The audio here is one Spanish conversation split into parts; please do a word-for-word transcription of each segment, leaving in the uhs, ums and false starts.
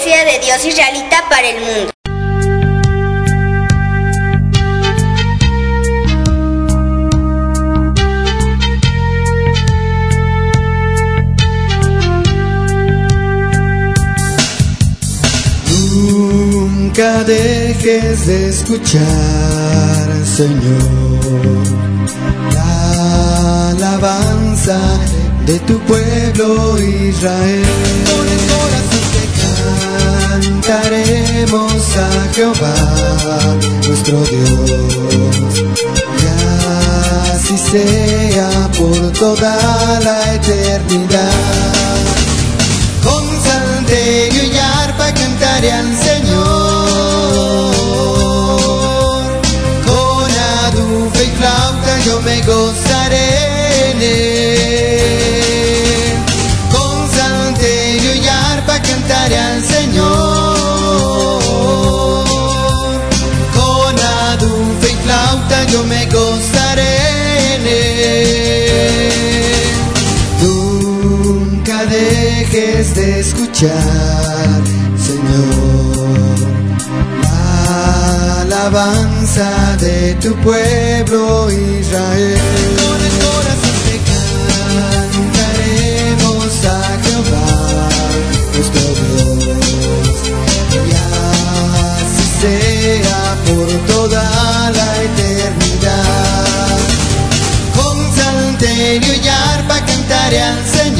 profecía de Dios israelita para el mundo. Nunca dejes de escuchar, Señor, la alabanza de tu pueblo Israel. Con el corazón te cantaremos a Jehová, nuestro Dios, y así sea por toda la eternidad. Con salterio y arpa cantaré al Señor, con adufe y flauta yo me gozaré en él. Con salterio y arpa cantaré al Señor, con adufe y flauta yo me gozaré en él. Nunca dejes de escuchar, Señor, la alabanza de tu pueblo Israel. Con el corazón te cantaremos a Jehová, nuestro Dios, y así sea por toda la eternidad. Con salterio y arpa cantaré al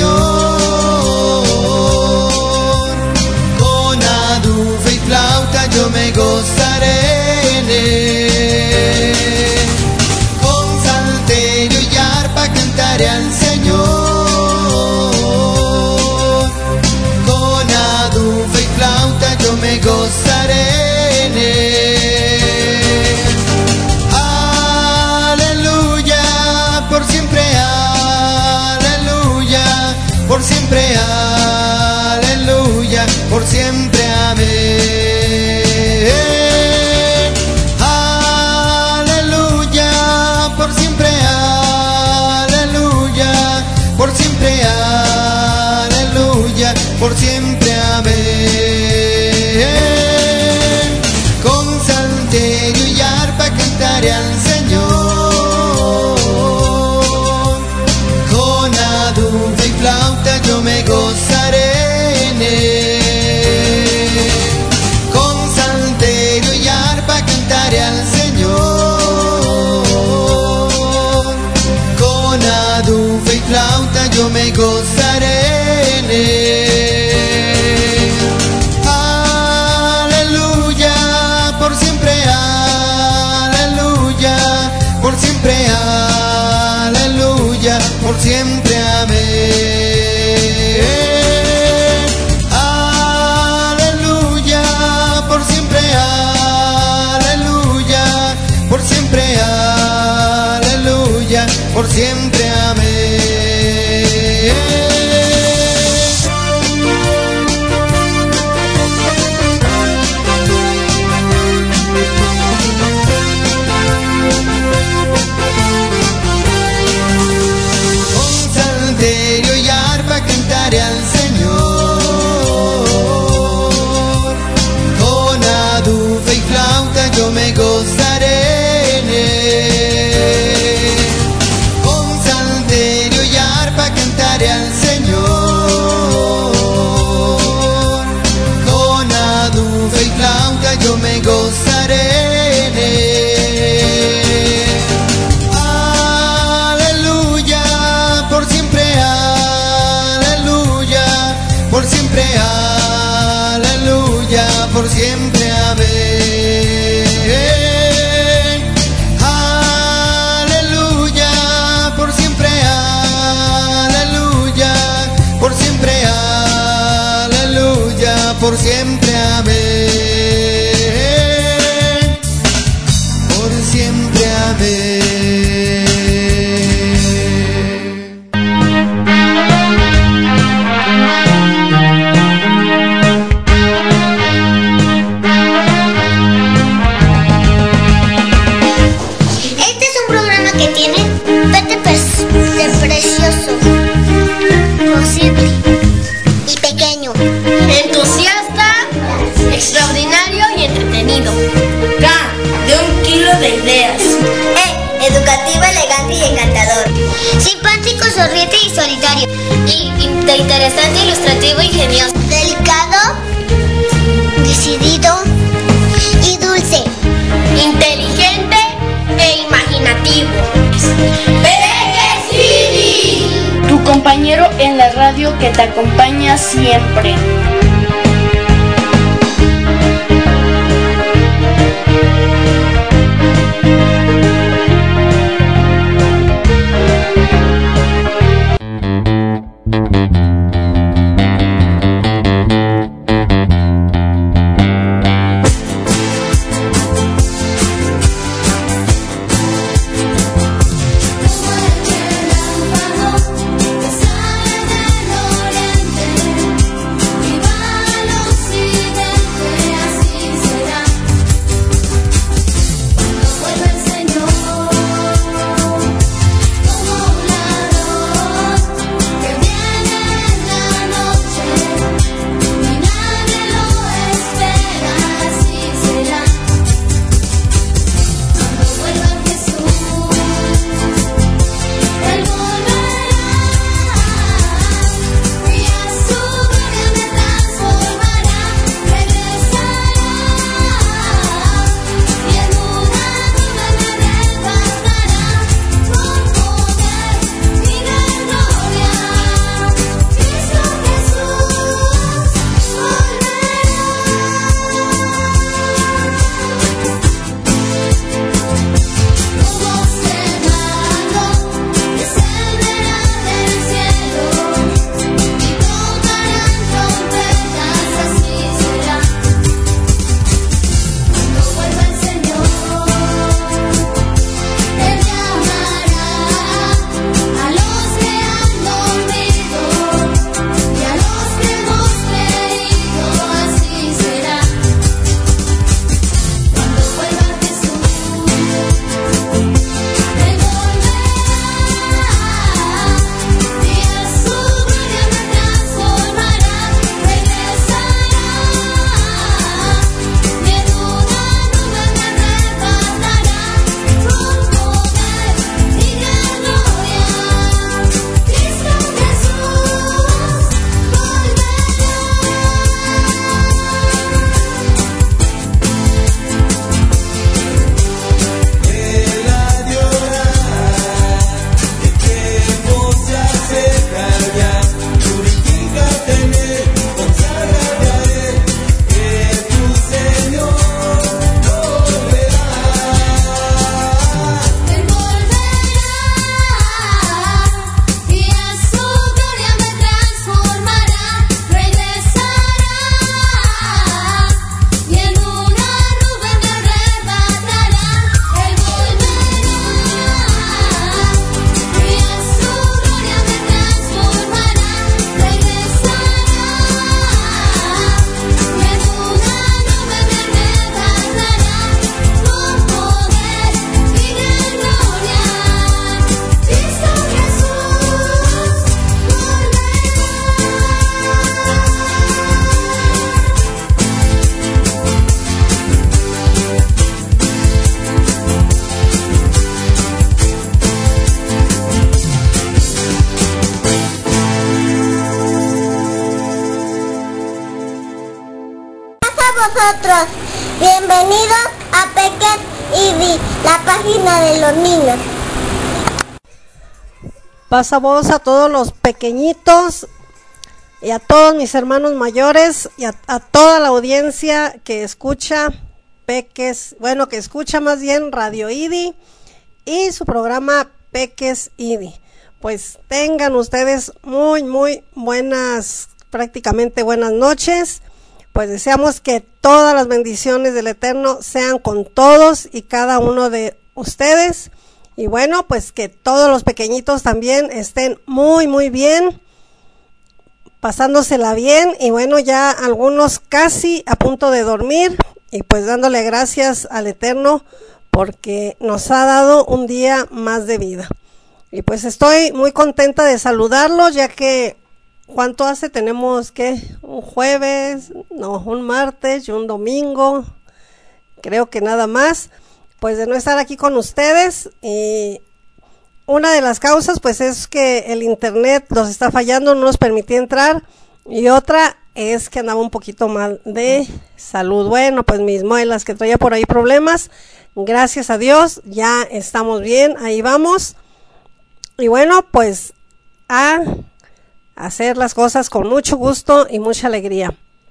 Señor, con adufe y flauta yo me gozaré en él. Con salterio y arpa cantaré al Señor, con adufe y flauta yo me gozaré en él. Aleluya, por siempre, aleluya, por siempre, aleluya, por siempre, amén. Aleluya, por siempre, aleluya, por siempre, aleluya, por siempre, amén. Con salterio y arpa cantaré al Señor, con adufe y flauta yo me gozaré en él. Con salterio y arpa cantaré al Señor, con adufe y flauta yo me gozaré en él. Aleluya, por siempre, aleluya, por siempre, aleluya, por siempre, amén. Aleluya, por siempre, aleluya, por siempre, aleluya, por siempre, amén. Con salterio y arpa cantaré al Señor, con adufe y flauta yo me gozaré en él. Con salterio y arpa cantaré al Señor, con adufe y flauta yo me gozaré en él. Aleluya, por siempre, aleluya, por siempre, aleluya, por siempre, amén. Aleluya, por siempre, aleluya, por siempre, aleluya, por siempre, amén. Por siempre, amén. Entusiasta sonriente y solitario. Y, y de interesante, ilustrativo y ingenioso. Delicado, decidido y dulce. Inteligente e imaginativo. Peques Idi, tu compañero en la radio que te acompaña siempre. Vosotros, bienvenidos a Peques Idi, la página de los niños. Pasa voz a todos los pequeñitos y a todos mis hermanos mayores y a, a toda la audiencia que escucha Peques, bueno, que escucha más bien Radio Idi y su programa Peques Idi. Pues tengan ustedes muy, muy buenas, prácticamente buenas noches. Pues deseamos que todas las bendiciones del Eterno sean con todos y cada uno de ustedes. Y bueno, pues que todos los pequeñitos también estén muy, muy bien, pasándosela bien. Y bueno, ya algunos casi a punto de dormir. Y pues dándole gracias al Eterno porque nos ha dado un día más de vida. Y pues estoy muy contenta de saludarlos, ya que ¿cuánto hace? Tenemos que un jueves, no, un martes y un domingo, creo que nada más, pues de no estar aquí con ustedes. Y una de las causas pues es que el internet nos está fallando, no nos permitía entrar, y otra es que andaba un poquito mal de salud. Bueno, pues mis muelas que traía por ahí problemas, gracias a Dios ya estamos bien, ahí vamos. Y bueno, pues a hacer las cosas con mucho gusto y mucha alegría.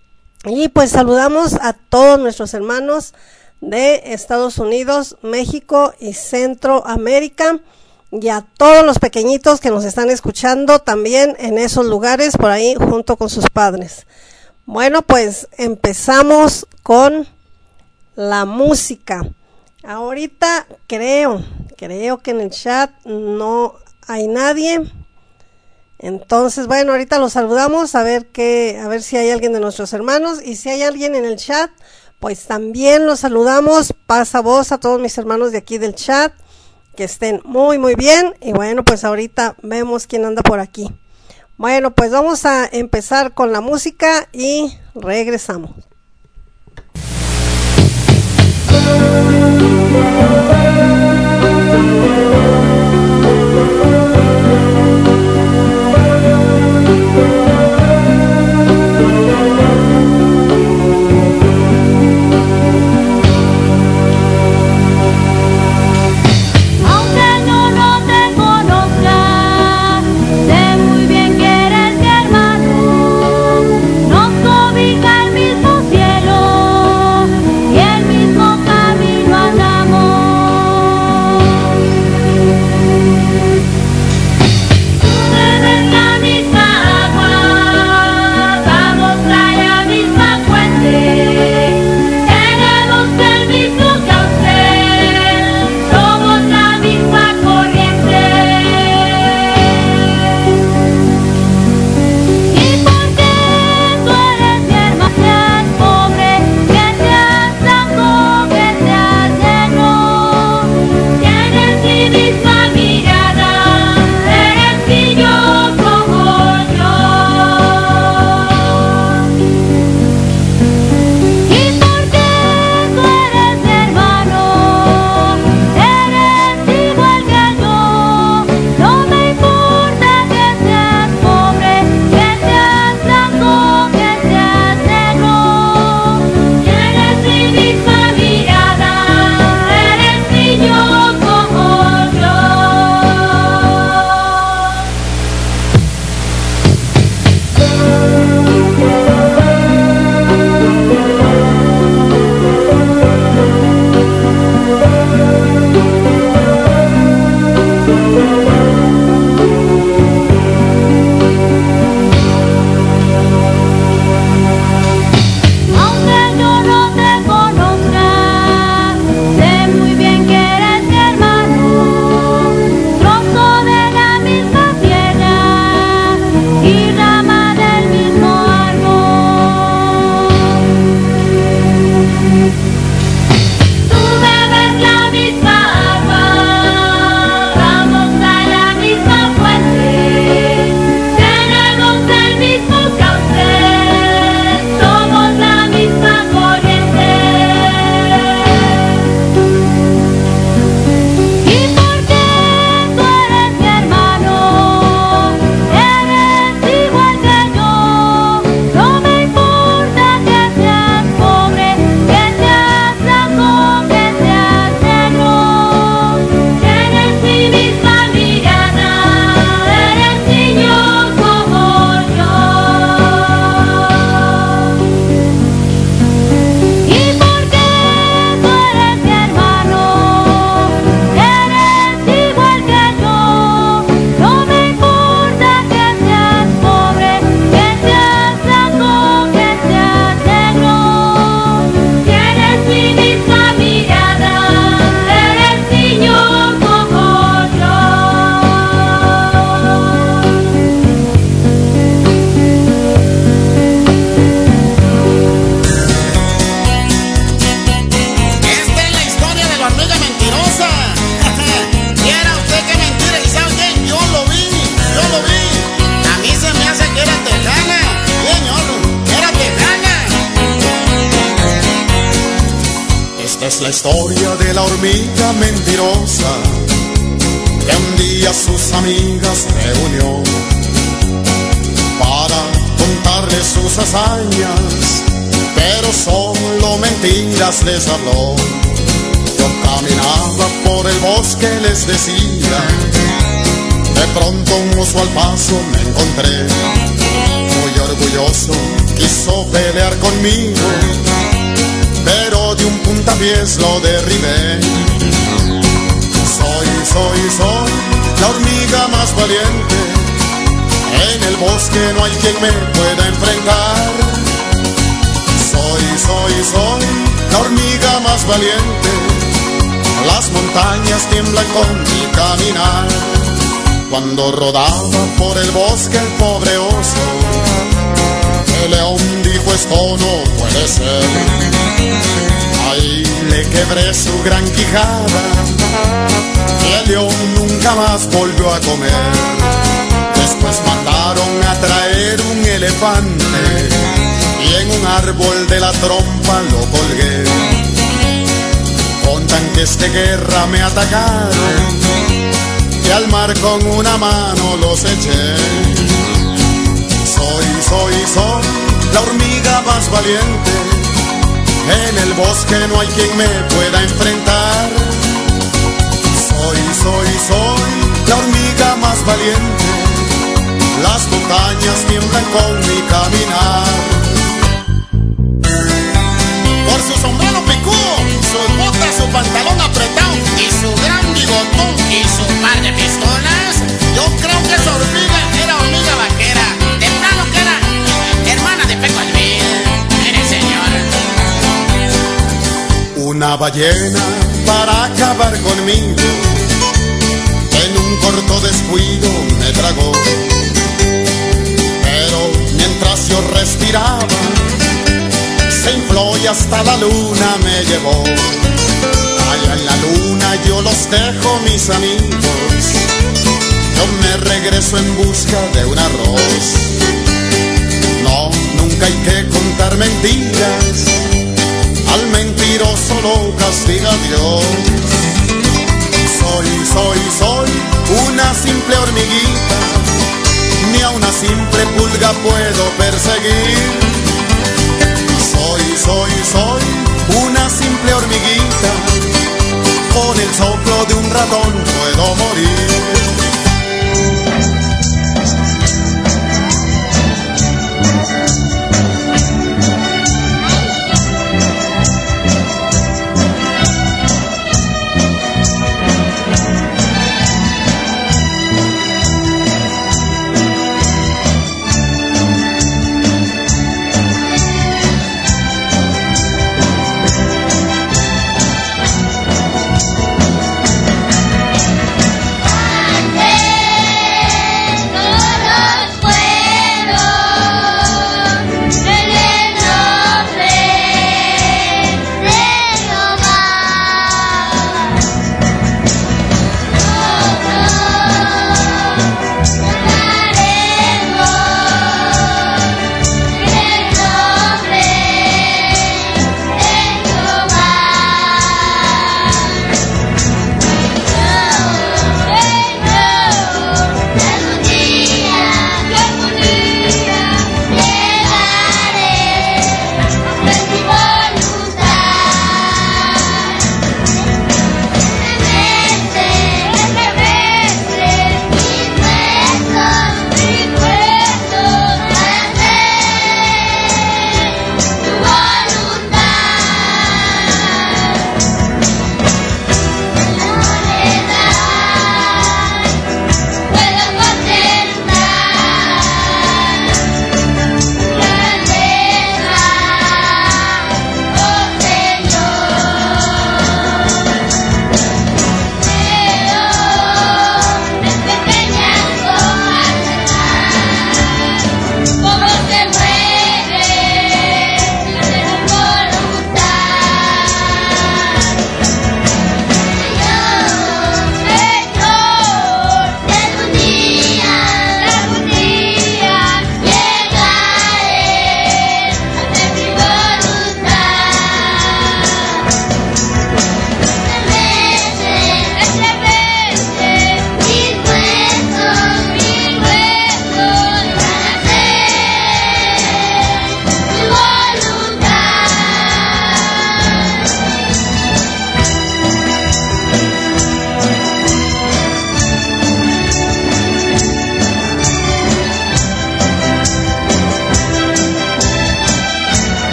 Y pues saludamos a todos nuestros hermanos de Estados Unidos, México y Centroamérica, y a todos los pequeñitos que nos están escuchando también en esos lugares por ahí junto con sus padres. Bueno, pues empezamos con la música. Ahorita creo, creo que en el chat no hay nadie. Entonces, bueno, ahorita los saludamos a ver qué, a ver si hay alguien de nuestros hermanos, y si hay alguien en el chat, pues también los saludamos. Pasa voz a todos mis hermanos de aquí del chat, que estén muy muy bien. Y bueno, pues ahorita vemos quién anda por aquí. Bueno, pues vamos a empezar con la música y regresamos. Es la historia de la hormiga mentirosa que un día sus amigas reunió para contarle sus hazañas, pero solo mentiras les habló. Yo caminaba por el bosque, les decía, de pronto un oso al paso me encontré. Muy orgulloso quiso pelear conmigo, pero de un puntapiés lo derribé. Soy, soy, soy la hormiga más valiente, en el bosque no hay quien me pueda enfrentar. Soy, soy, soy la hormiga más valiente, las montañas tiemblan con mi caminar. Cuando rodaba por el bosque el pobre oso, el león dijo esto no puede ser. Ahí le quebré su gran quijada y el león nunca más volvió a comer. Después mandaron a traer un elefante y en un árbol de la trompa lo colgué. Con tanques de guerra me atacaron y al mar con una mano los eché. Soy, soy, soy la hormiga más valiente, en el bosque no hay quien me pueda enfrentar. Soy, soy, soy la hormiga más valiente, las montañas tiemblan con mi caminar. Por su sombrero picudo, sus botas, su pantalón apretado y su gran bigotón y su par de pistolas, yo creo que esa hormiga era hormiga vaquera, de plano que era hermana de Peco Alvil. Mire, señor. Una ballena para acabar conmigo, en un corto descuido me tragó, pero mientras yo respiraba se infló y hasta la luna me llevó. Allá en la luna yo los dejo, mis amigos, yo me regreso en busca de un arroz. No, nunca hay que contar mentiras, al mentiroso lo castiga Dios. Soy, soy, soy una simple hormiguita, ni a una simple pulga puedo perseguir. Soy, soy, soy una simple hormiguita, con el soplo de un ratón puedo morir.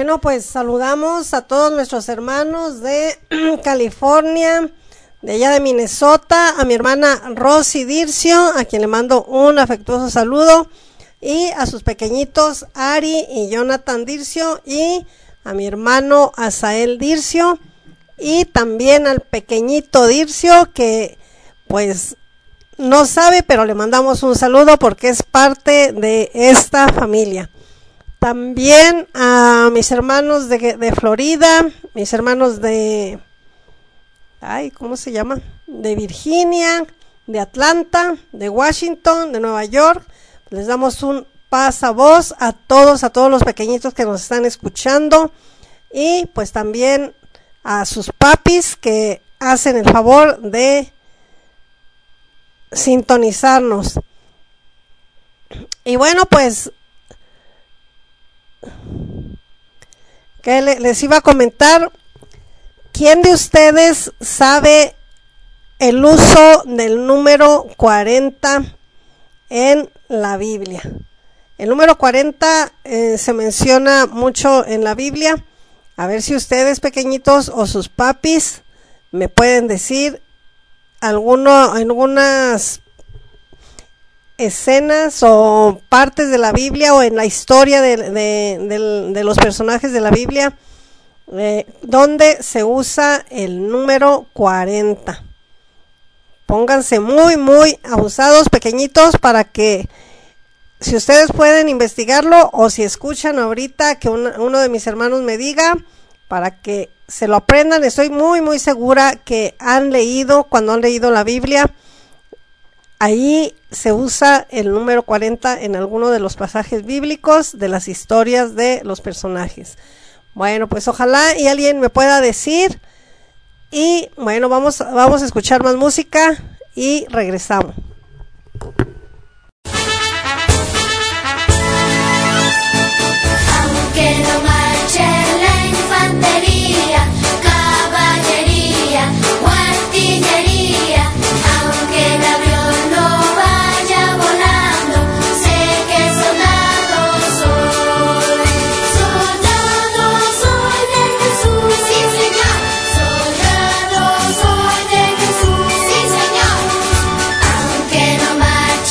Bueno, pues saludamos a todos nuestros hermanos de California, de allá de Minnesota, a mi hermana Rosy Dircio, a quien le mando un afectuoso saludo, y a sus pequeñitos Ari y Jonathan Dircio, y a mi hermano Asael Dircio, y también al pequeñito Dircio, que pues no sabe, pero le mandamos un saludo porque es parte de esta familia. También a mis hermanos de, de Florida, mis hermanos de, ay, ¿cómo se llama? De Virginia, de Atlanta, de Washington, de Nueva York. Les damos un pasavoz a todos, a todos los pequeñitos que nos están escuchando, y pues también a sus papis que hacen el favor de sintonizarnos. Y bueno, pues que le, les iba a comentar, ¿quién de ustedes sabe el uso del número cuarenta en la Biblia? El número cuarenta eh, se menciona mucho en la Biblia. A ver si ustedes pequeñitos o sus papis me pueden decir alguno, algunas escenas o partes de la Biblia o en la historia de, de, de, de los personajes de la Biblia eh, donde se usa el número cuarenta. Pónganse muy muy abusados pequeñitos para que, si ustedes pueden investigarlo o si escuchan ahorita que un, uno de mis hermanos me diga, para que se lo aprendan. Estoy muy muy segura que han leído, cuando han leído la Biblia, ahí se usa el número cuarenta en alguno de los pasajes bíblicos de las historias de los personajes. Bueno, pues ojalá y alguien me pueda decir. Y bueno, vamos, vamos a escuchar más música y regresamos. Aunque no marche la infantería, caballería o artillería, aunque el avión no vaya volando, sé que soldado soy. Soldado soy de Jesús, sí señor. Soldado soy de Jesús, sí señor. Aunque no marche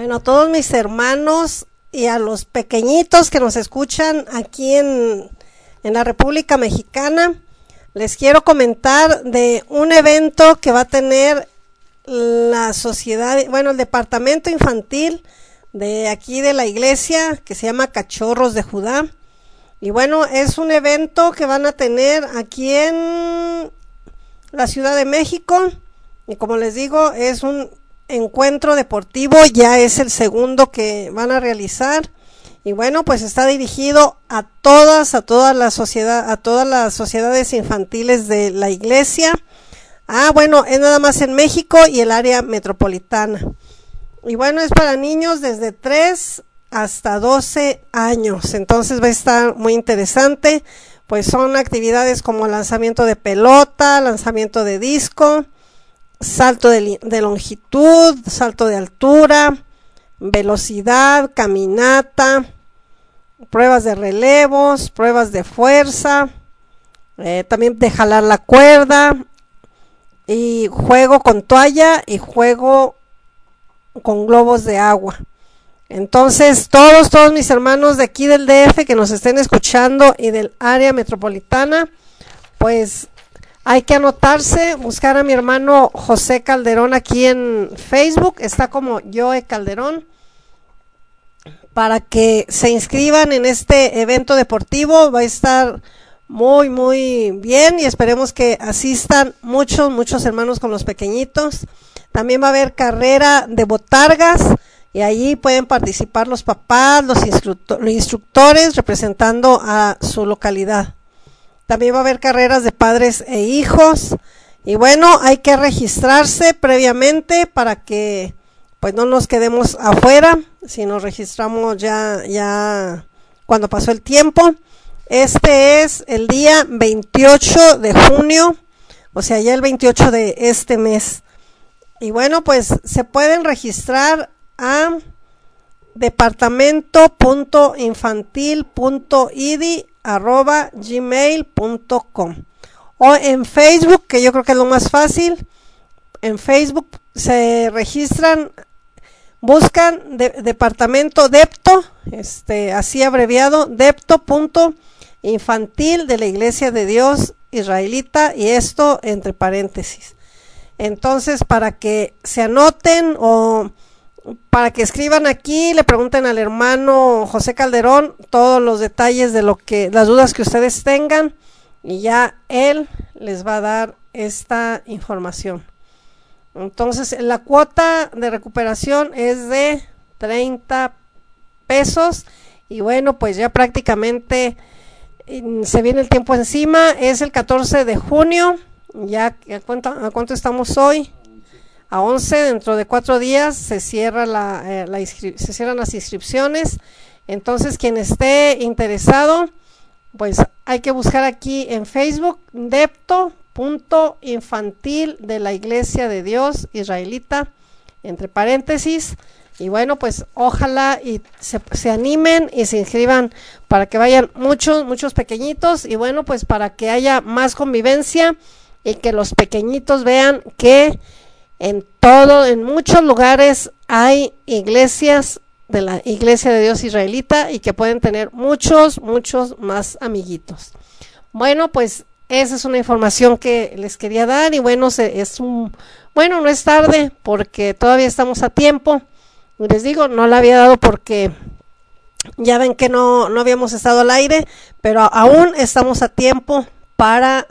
Bueno, a todos mis hermanos y a los pequeñitos que nos escuchan aquí en, en la República Mexicana, les quiero comentar de un evento que va a tener la sociedad, bueno, el departamento infantil de aquí de la iglesia, que se llama Cachorros de Judá. Y bueno, es un evento que van a tener aquí en la Ciudad de México, y como les digo, es un encuentro deportivo, ya es el segundo que van a realizar. Y bueno, pues está dirigido a todas, a toda la sociedad, a todas las sociedades infantiles de la iglesia. Ah, bueno, es nada más en México y el área metropolitana. Y bueno, es para niños desde tres hasta doce años. Entonces va a estar muy interesante. Pues son actividades como lanzamiento de pelota, lanzamiento de disco, salto de, de longitud, salto de altura, velocidad, caminata, pruebas de relevos, pruebas de fuerza, eh, también de jalar la cuerda, y juego con toalla y juego con globos de agua. Entonces, todos, todos mis hermanos de aquí del D F que nos estén escuchando y del área metropolitana, pues hay que anotarse, buscar a mi hermano José Calderón aquí en Facebook, está como Joe Calderón, para que se inscriban en este evento deportivo. Va a estar muy, muy bien y esperemos que asistan muchos, muchos hermanos con los pequeñitos. También va a haber carrera de botargas y allí pueden participar los papás, los, instructor, los instructores representando a su localidad. También va a haber carreras de padres e hijos. Y bueno, hay que registrarse previamente para que pues no nos quedemos afuera, si nos registramos ya, ya cuando pasó el tiempo. Este es el día veintiocho de junio, o sea, ya el veintiocho de este mes. Y bueno, pues se pueden registrar a departamento punto infantil punto i d i arroba gmail punto com o en Facebook, que yo creo que es lo más fácil. En Facebook se registran, buscan de, departamento Depto, este, así abreviado, Depto punto infantil de la Iglesia de Dios Israelita, y esto entre paréntesis. Entonces, para que se anoten o para que escriban aquí, le pregunten al hermano José Calderón todos los detalles de lo que, las dudas que ustedes tengan, y ya él les va a dar esta información. Entonces, la cuota de recuperación es de treinta pesos, y bueno, pues ya prácticamente se viene el tiempo encima. Es el catorce de junio, ya ¿a cuánto, a cuánto estamos hoy? A once, dentro de cuatro días se cierra la, eh, la inscri- se cierran las inscripciones. Entonces, quien esté interesado, pues hay que buscar aquí en Facebook Depto punto infantil de la Iglesia de Dios Israelita, entre paréntesis. Y bueno, pues ojalá y se, se animen y se inscriban para que vayan muchos, muchos pequeñitos, y bueno, pues para que haya más convivencia y que los pequeñitos vean que en todo, en muchos lugares hay iglesias de la Iglesia de Dios Israelita y que pueden tener muchos, muchos más amiguitos. Bueno, pues esa es una información que les quería dar, y bueno, se, es un, bueno, no es tarde porque todavía estamos a tiempo. Les digo, no la había dado porque ya ven que no, no habíamos estado al aire, pero aún estamos a tiempo para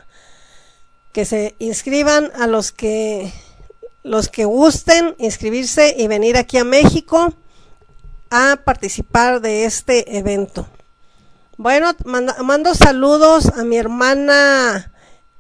que se inscriban a los que los que gusten inscribirse y venir aquí a México a participar de este evento. Bueno, mando, mando saludos a mi hermana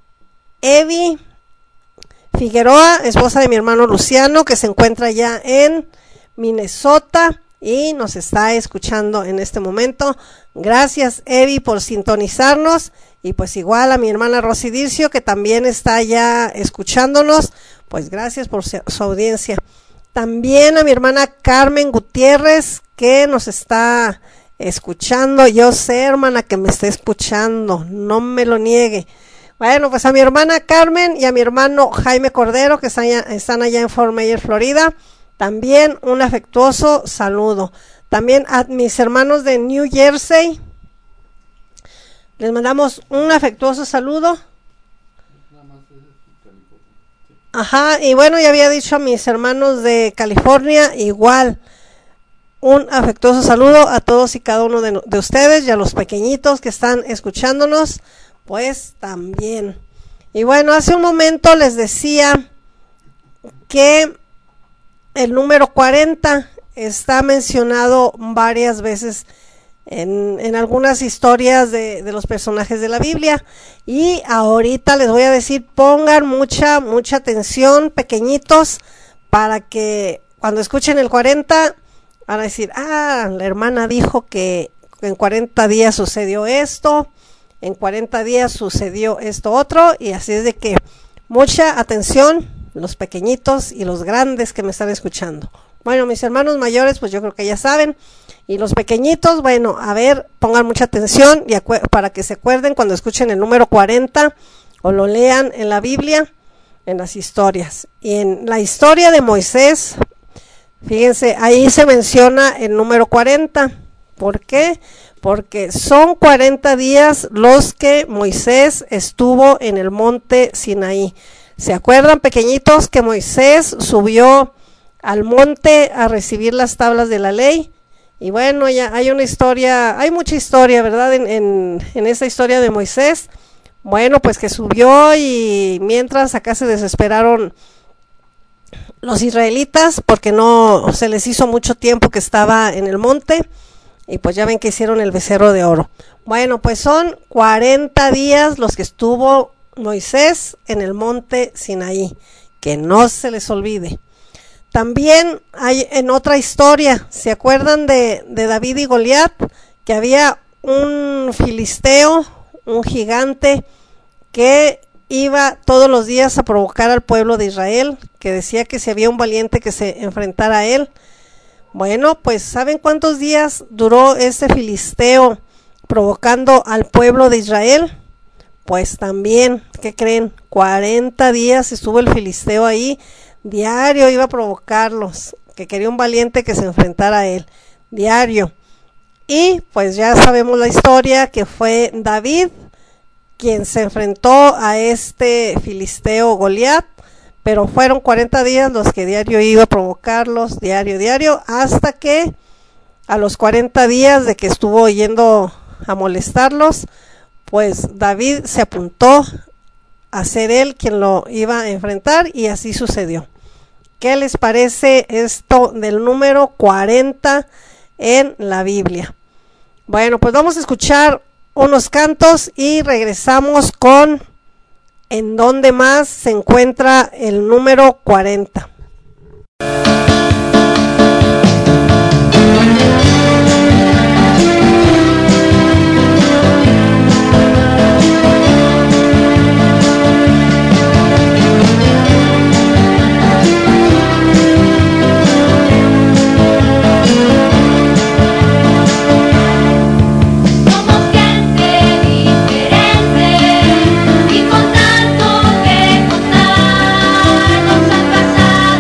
Evi Figueroa, esposa de mi hermano Luciano, que se encuentra ya en Minnesota y nos está escuchando en este momento. Gracias, Evi, por sintonizarnos, y pues igual a mi hermana Rosy Dircio, que también está ya escuchándonos, pues gracias por su, su audiencia. También a mi hermana Carmen Gutiérrez, que nos está escuchando. Yo sé, hermana, que me está escuchando, no me lo niegue. Bueno, pues a mi hermana Carmen y a mi hermano Jaime Cordero, que están allá, están allá en Fort Myers, Florida, también un afectuoso saludo. También a mis hermanos de New Jersey, les mandamos un afectuoso saludo. Ajá, y bueno, ya había dicho a mis hermanos de California, igual, un afectuoso saludo a todos y cada uno de, de ustedes y a los pequeñitos que están escuchándonos, pues también. Y bueno, hace un momento les decía que el número cuarenta está mencionado varias veces en, en algunas historias de, de los personajes de la Biblia, y ahorita les voy a decir, pongan mucha, mucha atención, pequeñitos, para que cuando escuchen el cuarenta van a decir, ah, la hermana dijo que en cuarenta días sucedió esto, en cuarenta días sucedió esto otro, y así es de que mucha atención, los pequeñitos y los grandes que me están escuchando. Bueno, mis hermanos mayores, pues yo creo que ya saben, y los pequeñitos, bueno, a ver, pongan mucha atención y para que se acuerden cuando escuchen el número cuarenta o lo lean en la Biblia, en las historias. Y en la historia de Moisés, fíjense, ahí se menciona el número cuarenta. ¿Por qué? Porque son cuarenta días los que Moisés estuvo en el monte Sinaí. ¿Se acuerdan, pequeñitos, que Moisés subió al monte a recibir las tablas de la ley? Y bueno, ya hay una historia, hay mucha historia, ¿verdad? En, en, en esta historia de Moisés. Bueno, pues que subió, y mientras acá se desesperaron los israelitas porque no se les hizo mucho tiempo que estaba en el monte, y pues ya ven que hicieron el becerro de oro. Bueno, pues son cuarenta días los que estuvo Moisés en el monte Sinaí, que no se les olvide. También hay en otra historia, ¿se acuerdan de, de David y Goliat? Que había un filisteo, un gigante, que iba todos los días a provocar al pueblo de Israel, que decía que si había un valiente que se enfrentara a él. Bueno, pues ¿saben cuántos días duró ese filisteo provocando al pueblo de Israel? Pues también, ¿qué creen? cuarenta días estuvo el filisteo ahí, diario iba a provocarlos, que quería un valiente que se enfrentara a él, diario. Y pues ya sabemos la historia, que fue David quien se enfrentó a este filisteo Goliat, pero fueron cuarenta días los que diario iba a provocarlos, diario, diario, hasta que a los cuarenta días de que estuvo yendo a molestarlos, pues David se apuntó a ser él quien lo iba a enfrentar, y así sucedió. ¿Qué les parece esto del número cuarenta en la Biblia? Bueno, pues vamos a escuchar unos cantos y regresamos con ¿en dónde más se encuentra el número cuarenta? Y con tanto que contar nos han pasado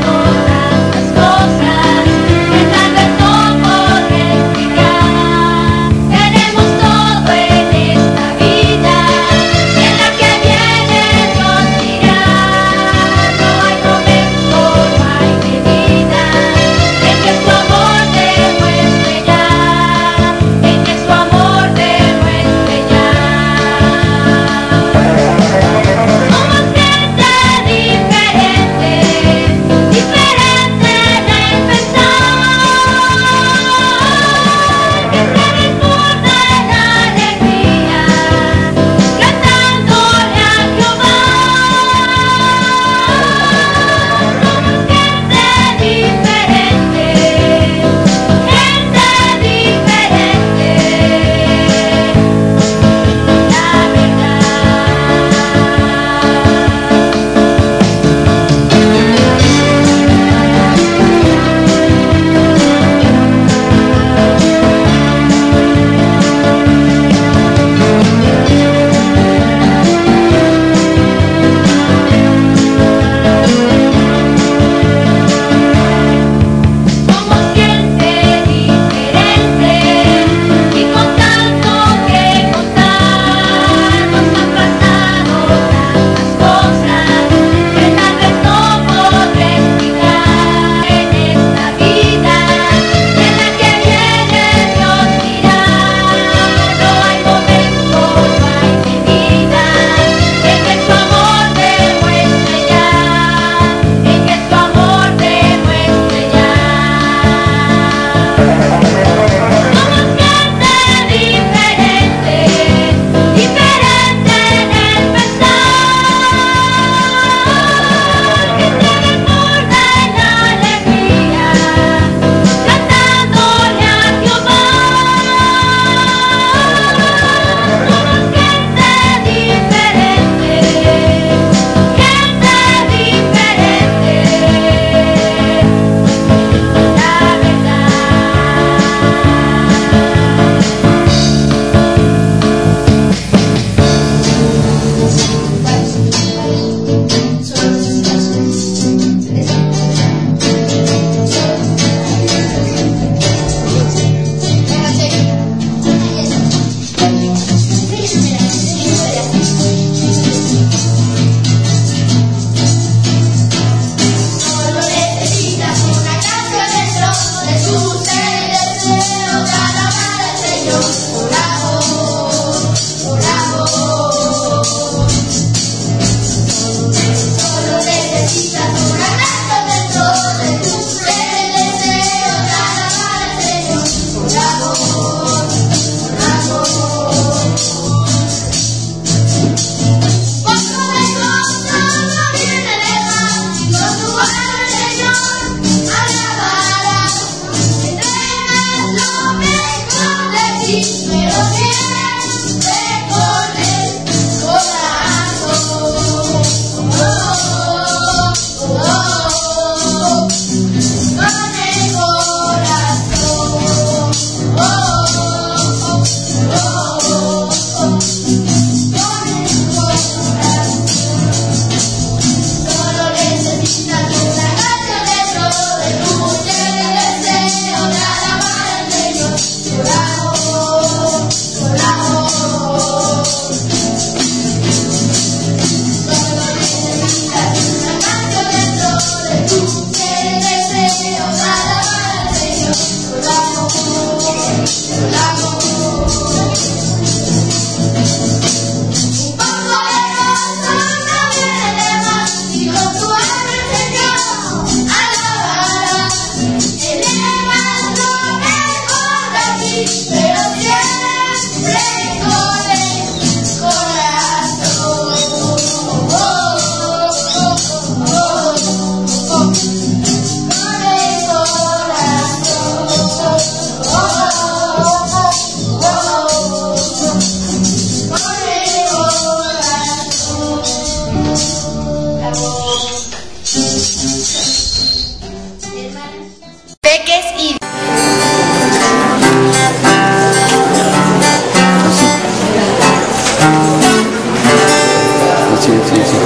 sí, sí, sí.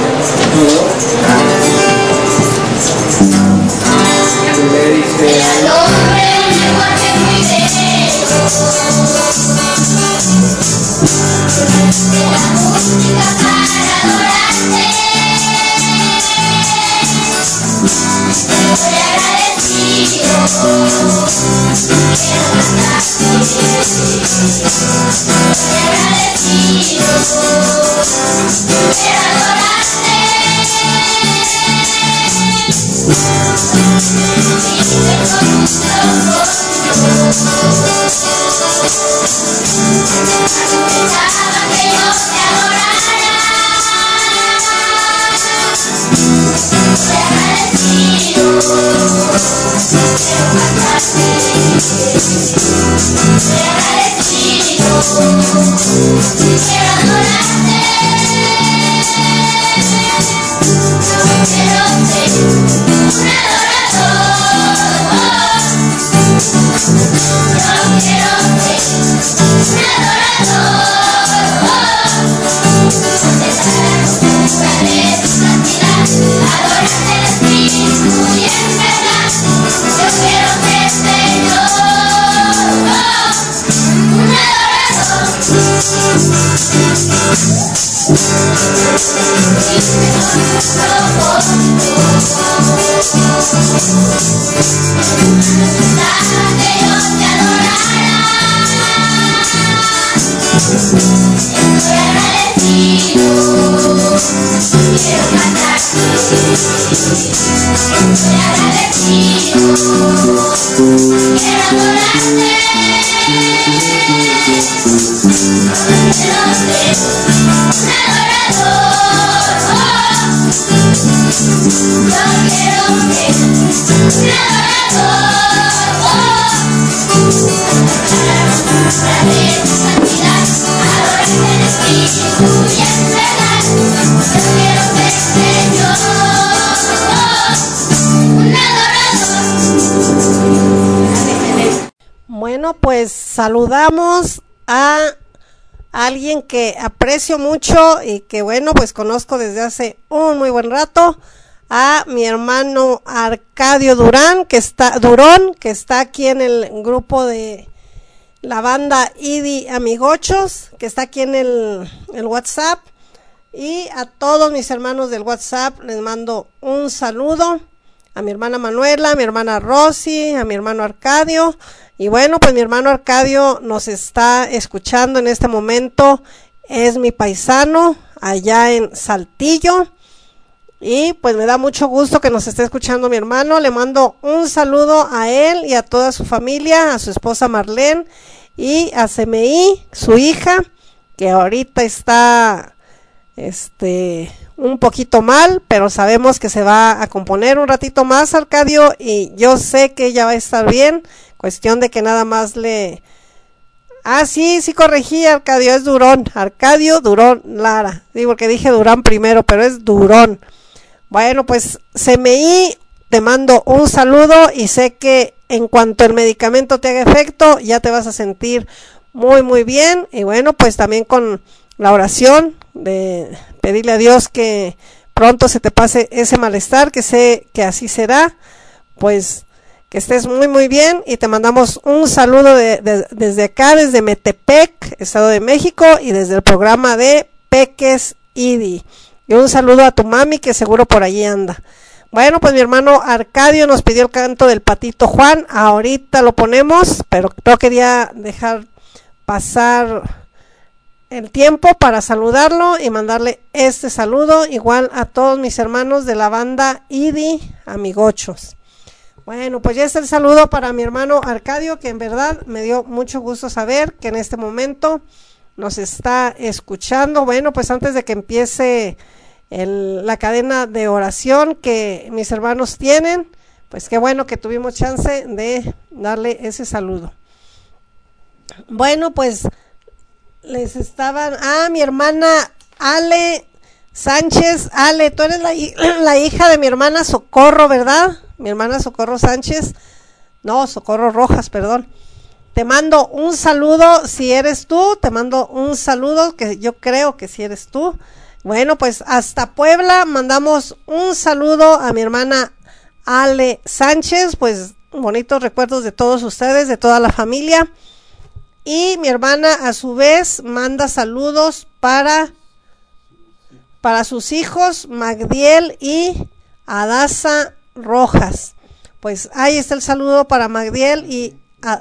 Le dice al hombre un lenguaje muy bello, la música para adorarte. Estoy agradecido, quiero cantarte. Estoy agradecido, quiero adorarte. Dice con un loco, pensaba que yo te adorara. Estoy agradecido, quiero cantarte. Estoy agradecido, quiero adorarte. Yo quiero ser un adorador. Yo quiero ser un adorador. De la locura de tu santidad, adorarte en espíritu y en verdad. Yo quiero ser, Señor, un adorador. Dime con tus ojos, pensaba que yo te adorara. Estoy agradecido, quiero cantarte. Estoy agradecido, quiero adorarte. Quiero ser un adorador. Yo quiero ser un adorador. Para la locura de tu santidad, adorarte en espíritu y en verdad. Yo quiero ser, Señor, un adorador. Bueno, pues saludamos a alguien que aprecio mucho y que bueno, pues conozco desde hace un muy buen rato, a mi hermano Arcadio Durán, que está Durón, que está aquí en el grupo de la banda I D I Amigochos, que está aquí en el, el WhatsApp, y a todos mis hermanos del WhatsApp les mando un saludo, a mi hermana Manuela, a mi hermana Rosy, a mi hermano Arcadio. Y bueno, pues mi hermano Arcadio nos está escuchando en este momento, es mi paisano allá en Saltillo, y pues me da mucho gusto que nos esté escuchando mi hermano. Le mando un saludo a él y a toda su familia, a su esposa Marlene y a C M I, su hija, que ahorita está este un poquito mal, pero sabemos que se va a componer un ratito más, Arcadio, y yo sé que ella va a estar bien. Cuestión de que nada más le... Ah, sí, sí corregí, Arcadio, es Durón. Arcadio Durón Lara. Digo, porque dije Durán primero, pero es Durón. Bueno, pues C M I, te mando un saludo y sé que en cuanto el medicamento te haga efecto, ya te vas a sentir muy, muy bien. Y bueno, pues también con la oración de pedirle a Dios que pronto se te pase ese malestar, que sé que así será, pues... que estés muy muy bien, y te mandamos un saludo de, de, desde acá, desde Metepec, Estado de México, y desde el programa de Peques I D I. Y un saludo a tu mami, que seguro por allí anda. Bueno, pues mi hermano Arcadio nos pidió el canto del Patito Juan, ahorita lo ponemos, pero no quería dejar pasar el tiempo para saludarlo y mandarle este saludo, igual a todos mis hermanos de la banda I D I Amigochos. Bueno, pues ya está el saludo para mi hermano Arcadio, que en verdad me dio mucho gusto saber que en este momento nos está escuchando. Bueno, pues antes de que empiece el, la cadena de oración que mis hermanos tienen, pues qué bueno que tuvimos chance de darle ese saludo. Bueno, pues les estaban... Ah, mi hermana Ale Sánchez. Ale, tú eres la, la hija de mi hermana Socorro, ¿verdad? Mi hermana Socorro Sánchez, no, Socorro Rojas, perdón. Te mando un saludo, si eres tú, te mando un saludo, que yo creo que si eres tú. Bueno, pues hasta Puebla mandamos un saludo a mi hermana Ale Sánchez, pues bonitos recuerdos de todos ustedes, de toda la familia. Y mi hermana a su vez manda saludos para, para sus hijos Magdiel y Adasa Rojas. Pues ahí está el saludo para Magdiel y a,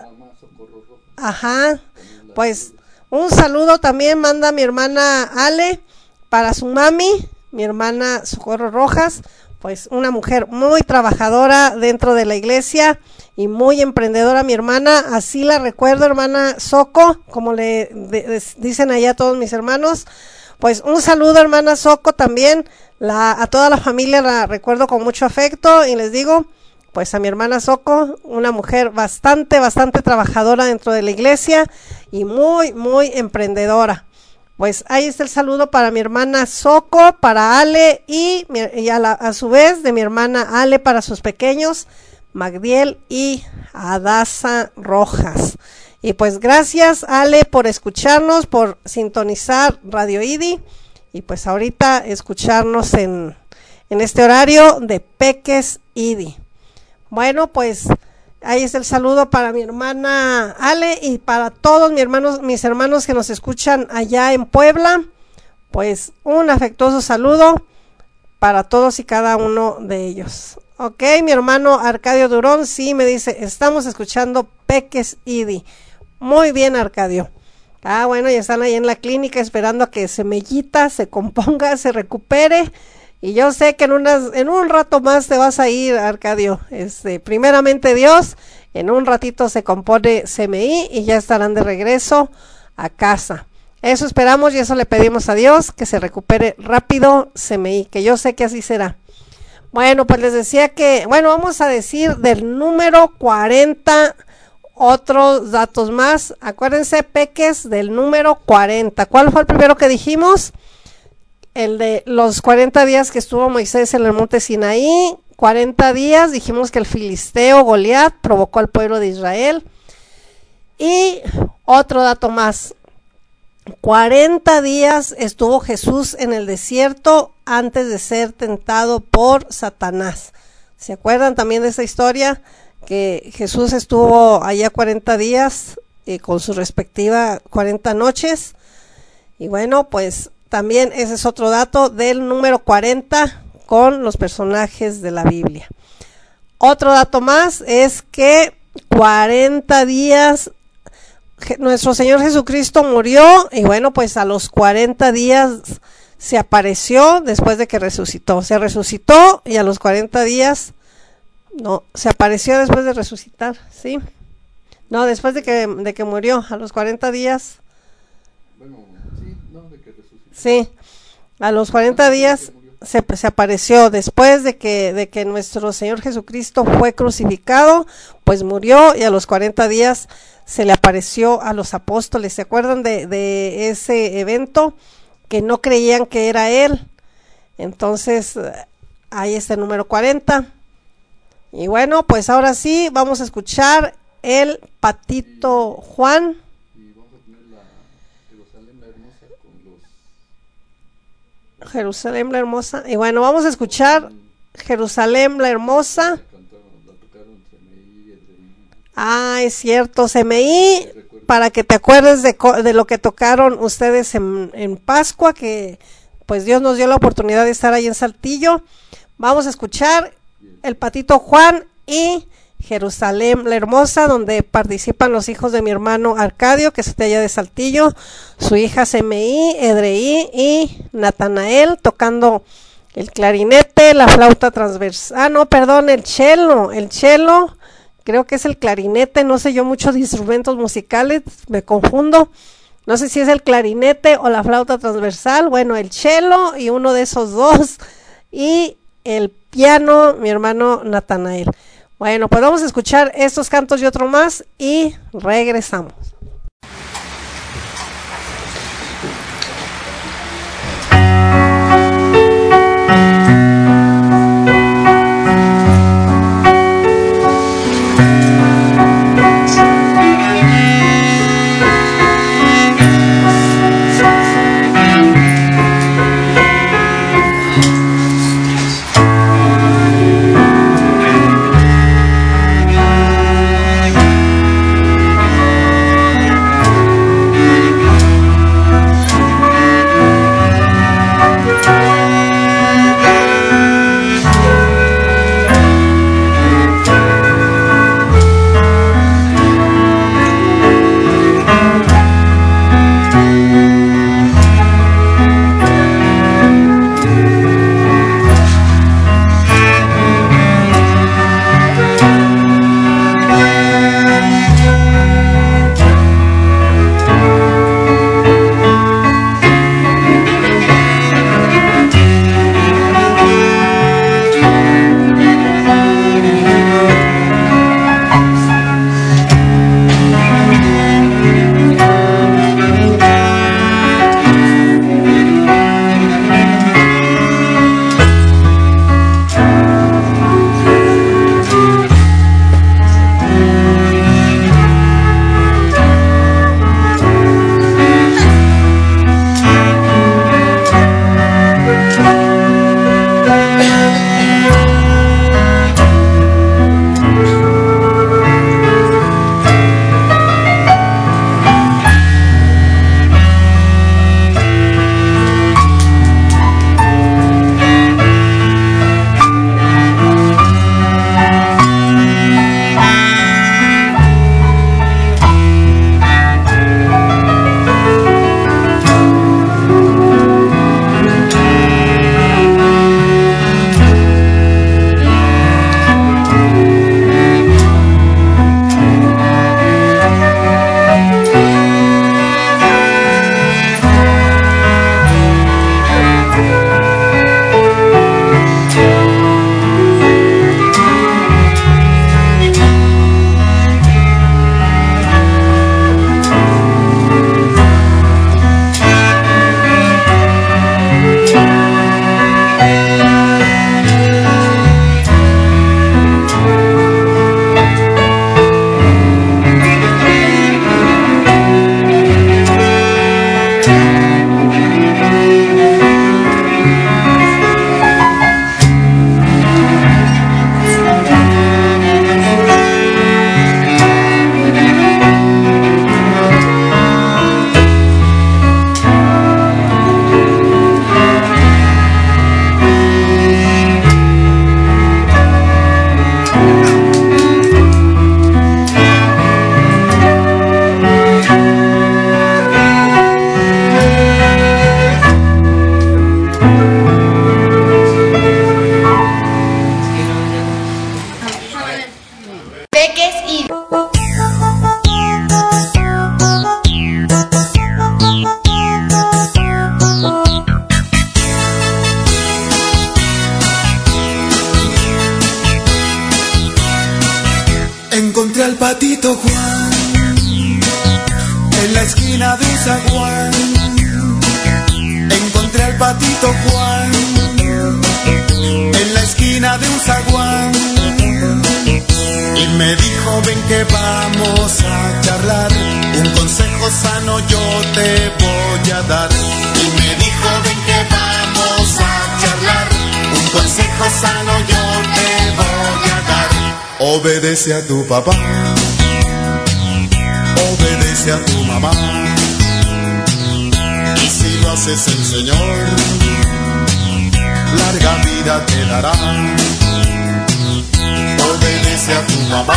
ajá, pues un saludo también manda mi hermana Ale para su mami, mi hermana Socorro Rojas, pues una mujer muy trabajadora dentro de la iglesia y muy emprendedora mi hermana, así la recuerdo, hermana Soco, como le de, de, dicen allá todos mis hermanos. Pues un saludo, hermana Soco, también la, a toda la familia la recuerdo con mucho afecto y les digo, pues a mi hermana Soco, una mujer bastante, bastante trabajadora dentro de la iglesia y muy, muy emprendedora. Pues ahí está el saludo para mi hermana Soco, para Ale y, y a, la, a su vez de mi hermana Ale para sus pequeños, Magdiel y Adasa Rojas. Y pues gracias Ale por escucharnos, por sintonizar Radio I D I y pues ahorita escucharnos en, en este horario de Peques I D I. Bueno, pues ahí está el saludo para mi hermana Ale y para todos mis hermanos, mis hermanos que nos escuchan allá en Puebla. Pues un afectuoso saludo para todos y cada uno de ellos. Ok, mi hermano Arcadio Durón sí me dice, estamos escuchando Peques I D I. Muy bien, Arcadio. Ah, bueno, ya están ahí en la clínica esperando a que Semellita se componga, se recupere. Y yo sé que en unas, en un rato más te vas a ir, Arcadio. Este, primeramente Dios, en un ratito se compone C M I y ya estarán de regreso a casa. Eso esperamos y eso le pedimos a Dios, que se recupere rápido C M I, que yo sé que así será. Bueno, pues les decía que, bueno, vamos a decir del número cuarenta otros datos más. Acuérdense, peques, del número cuarenta. ¿Cuál fue el primero que dijimos? El de los cuarenta días que estuvo Moisés en el monte Sinaí, cuarenta días, dijimos que el filisteo Goliat provocó al pueblo de Israel. Y otro dato más, cuarenta días estuvo Jesús en el desierto antes de ser tentado por Satanás. ¿Se acuerdan también de esa historia? Que Jesús estuvo allá cuarenta días eh, con su respectiva cuarenta noches. Y bueno, pues también ese es otro dato del número cuarenta con los personajes de la Biblia. Otro dato más es que cuarenta días nuestro Señor Jesucristo murió y bueno, pues a los cuarenta días se apareció después de que resucitó. Se resucitó y a los cuarenta días, no, se apareció después de resucitar, ¿sí? No, después de que, de que murió, a los cuarenta días. Bueno, sí, no, de que resucitó. Sí, a los cuarenta días se, se apareció después de que, de que nuestro Señor Jesucristo fue crucificado, pues murió y a los cuarenta días se le apareció a los apóstoles. ¿Se acuerdan de, de ese evento? Que no creían que era él. Entonces, ahí está el número cuarenta. Y bueno, pues ahora sí, vamos a escuchar el Patito Juan. Y vamos a poner la Jerusalén la Hermosa con los... Jerusalén la Hermosa. Y bueno, vamos a escuchar Jerusalén la Hermosa. Ah, es cierto, C M I, para que te acuerdes de, de lo que tocaron ustedes en, en Pascua, que pues Dios nos dio la oportunidad de estar ahí en Saltillo. Vamos a escuchar el Patito Juan y Jerusalén la Hermosa, donde participan los hijos de mi hermano Arcadio, que está allá de Saltillo, su hija C M I, Edreí y Natanael, tocando el clarinete, la flauta transversal, ah, no, perdón, el cello, el cello, creo que es el clarinete, no sé yo mucho de instrumentos musicales, me confundo, no sé si es el clarinete o la flauta transversal, bueno, el cello y uno de esos dos, y el piano, mi hermano Natanael. Bueno, pues vamos a escuchar estos cantos y otro más y regresamos. Encontré al patito Juan en la esquina de un zaguán. Encontré al patito Juan en la esquina de un zaguán. Y me dijo, ven que vamos a charlar, un consejo sano yo te voy a dar. Y me dijo, ven que vamos a charlar, un consejo sano yo te voy a dar. Obedece a tu papá, obedece a tu mamá, y si lo haces el Señor, larga vida te dará. Obedece a tu mamá,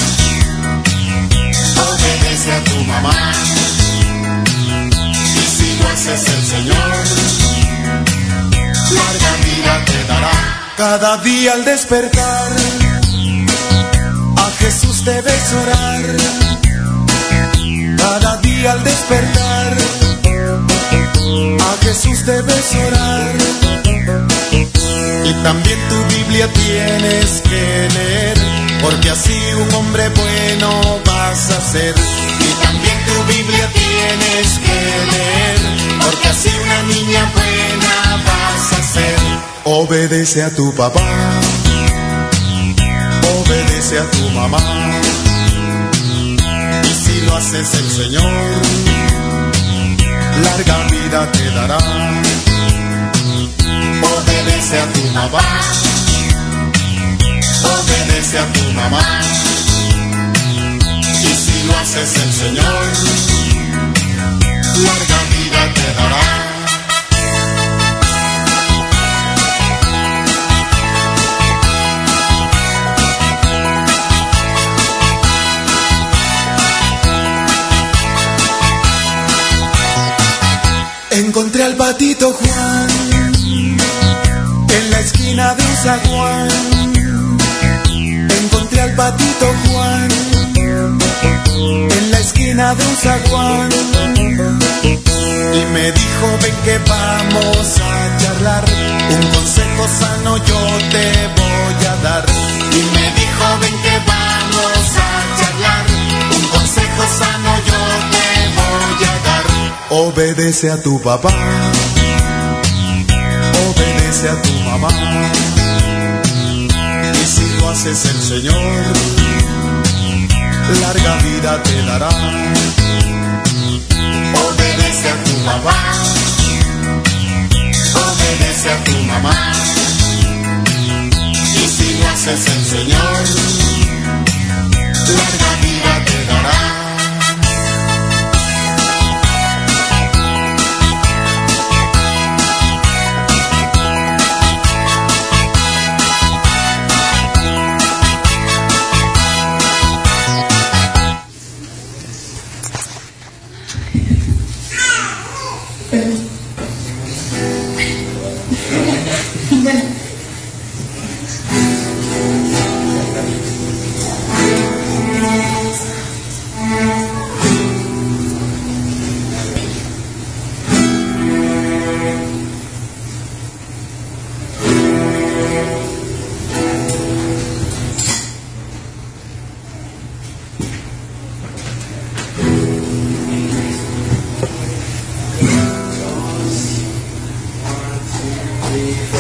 obedece a tu mamá, y si lo haces el Señor, larga vida te dará. Cada día al despertar, a Jesús debes orar. Cada día al despertar, a Jesús debes orar. Y también tu Biblia tienes que leer, porque así un hombre bueno vas a ser. Y también tu Biblia tienes que leer, porque así una niña buena vas a ser. Obedece a tu papá, obedece a tu mamá, y si lo haces el Señor, larga vida te dará. Obedece a tu mamá, obedece a tu mamá, y si lo haces el Señor, larga vida te dará. Encontré al patito Juan en la esquina de un zaguán. Encontré al patito Juan en la esquina de un zaguán. Y me dijo, ven que vamos a charlar, un consejo sano yo te voy a dar. Y me dijo, ven que vamos a charlar, un consejo sano yo te voy a dar. Obedece a tu papá, obedece a tu mamá, y si lo haces el Señor, larga vida te dará. Obedece a tu papá, obedece a tu mamá, y si lo haces el Señor, larga vida te dará. Three.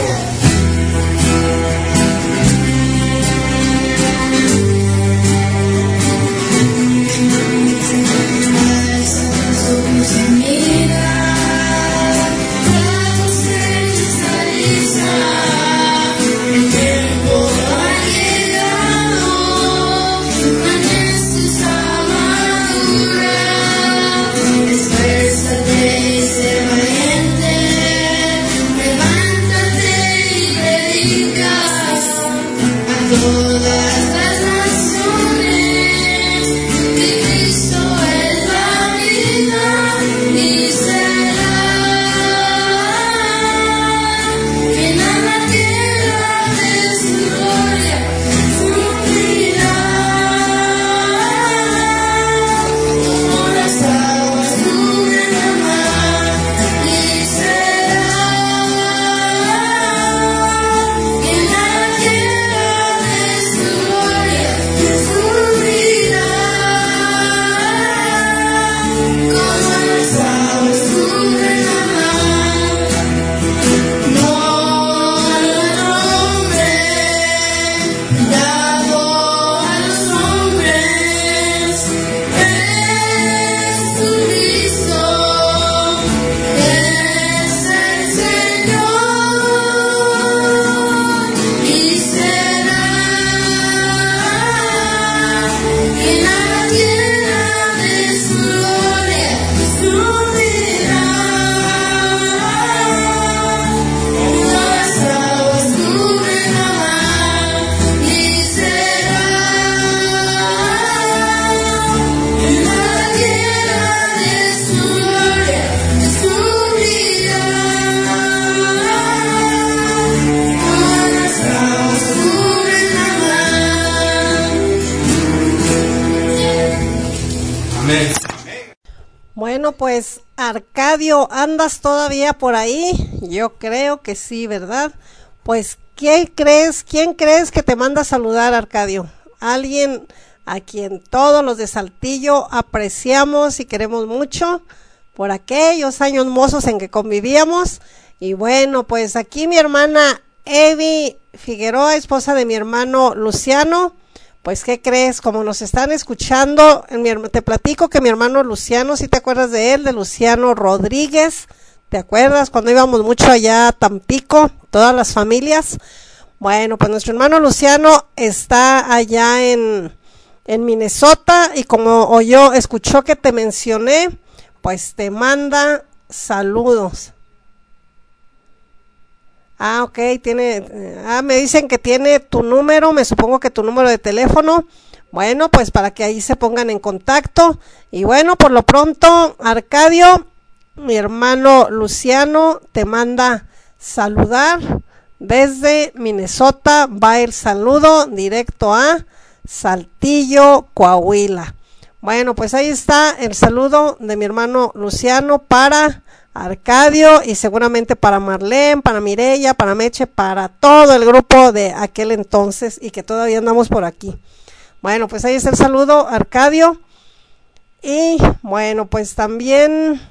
Bueno, pues Arcadio, ¿andas todavía por ahí? Yo creo que sí, ¿verdad? Pues, ¿qué crees? ¿Quién crees que te manda a saludar, Arcadio? Alguien a quien todos los de Saltillo apreciamos y queremos mucho por aquellos años mozos en que convivíamos. Y bueno, pues aquí mi hermana Evi Figueroa, esposa de mi hermano Luciano. Pues, ¿qué crees? Como nos están escuchando, en mi, te platico que mi hermano Luciano, si te acuerdas de él, de Luciano Rodríguez, ¿te acuerdas? Cuando íbamos mucho allá a Tampico, todas las familias. Bueno, pues nuestro hermano Luciano está allá en, en Minnesota, y como oyó, escuchó que te mencioné, pues te manda saludos. Ah, ok, tiene, ah, me dicen que tiene tu número, me supongo que tu número de teléfono. Bueno, pues para que ahí se pongan en contacto. Y bueno, por lo pronto, Arcadio, mi hermano Luciano te manda saludar desde Minnesota. Va el saludo directo a Saltillo, Coahuila. Bueno, pues ahí está el saludo de mi hermano Luciano para Arcadio, y seguramente para Marlene, para Mireya, para Meche, para todo el grupo de aquel entonces y que todavía andamos por aquí. Bueno, pues ahí está el saludo, Arcadio. Y bueno, pues también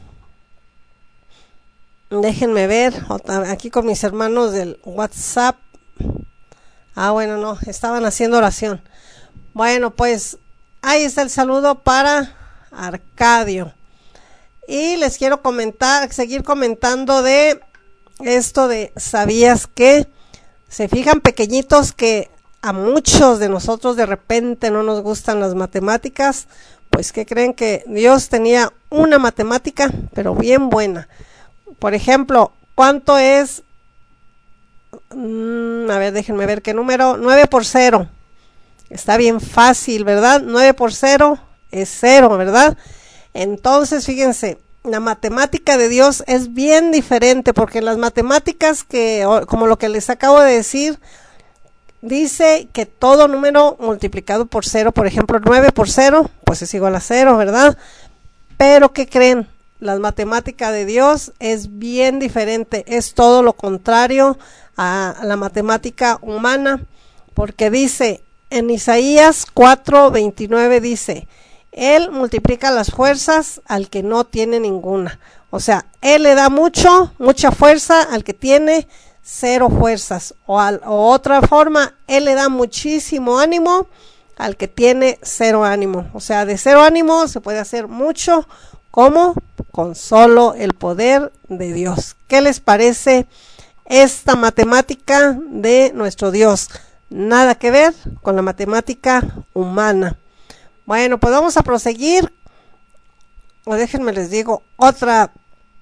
déjenme ver aquí con mis hermanos del WhatsApp. Ah, bueno, no, estaban haciendo oración. Bueno, pues ahí está el saludo para Arcadio. Y les quiero comentar, seguir comentando de esto de ¿sabías qué? Se fijan, pequeñitos, que a muchos de nosotros de repente no nos gustan las matemáticas. Pues ¿qué creen? Que Dios tenía una matemática, pero bien buena. Por ejemplo, ¿cuánto es? Mm, a ver, déjenme ver qué número. nueve por cero. Está bien fácil, ¿verdad? nueve por cero es cero, ¿verdad? Entonces, fíjense, la matemática de Dios es bien diferente, porque las matemáticas que, como lo que les acabo de decir, dice que todo número multiplicado por cero, por ejemplo, nueve por cero, pues es igual a cero, ¿verdad? Pero, ¿qué creen? La matemática de Dios es bien diferente, es todo lo contrario a la matemática humana, porque dice, en Isaías cuatro veintinueve dice: Él multiplica las fuerzas al que no tiene ninguna. O sea, Él le da mucho, mucha fuerza al que tiene cero fuerzas. O, al, o otra forma, Él le da muchísimo ánimo al que tiene cero ánimo. O sea, de cero ánimo se puede hacer mucho. ¿Cómo? Con solo el poder de Dios. ¿Qué les parece esta matemática de nuestro Dios? Nada que ver con la matemática humana. Bueno, pues vamos a proseguir. O déjenme les digo, otra,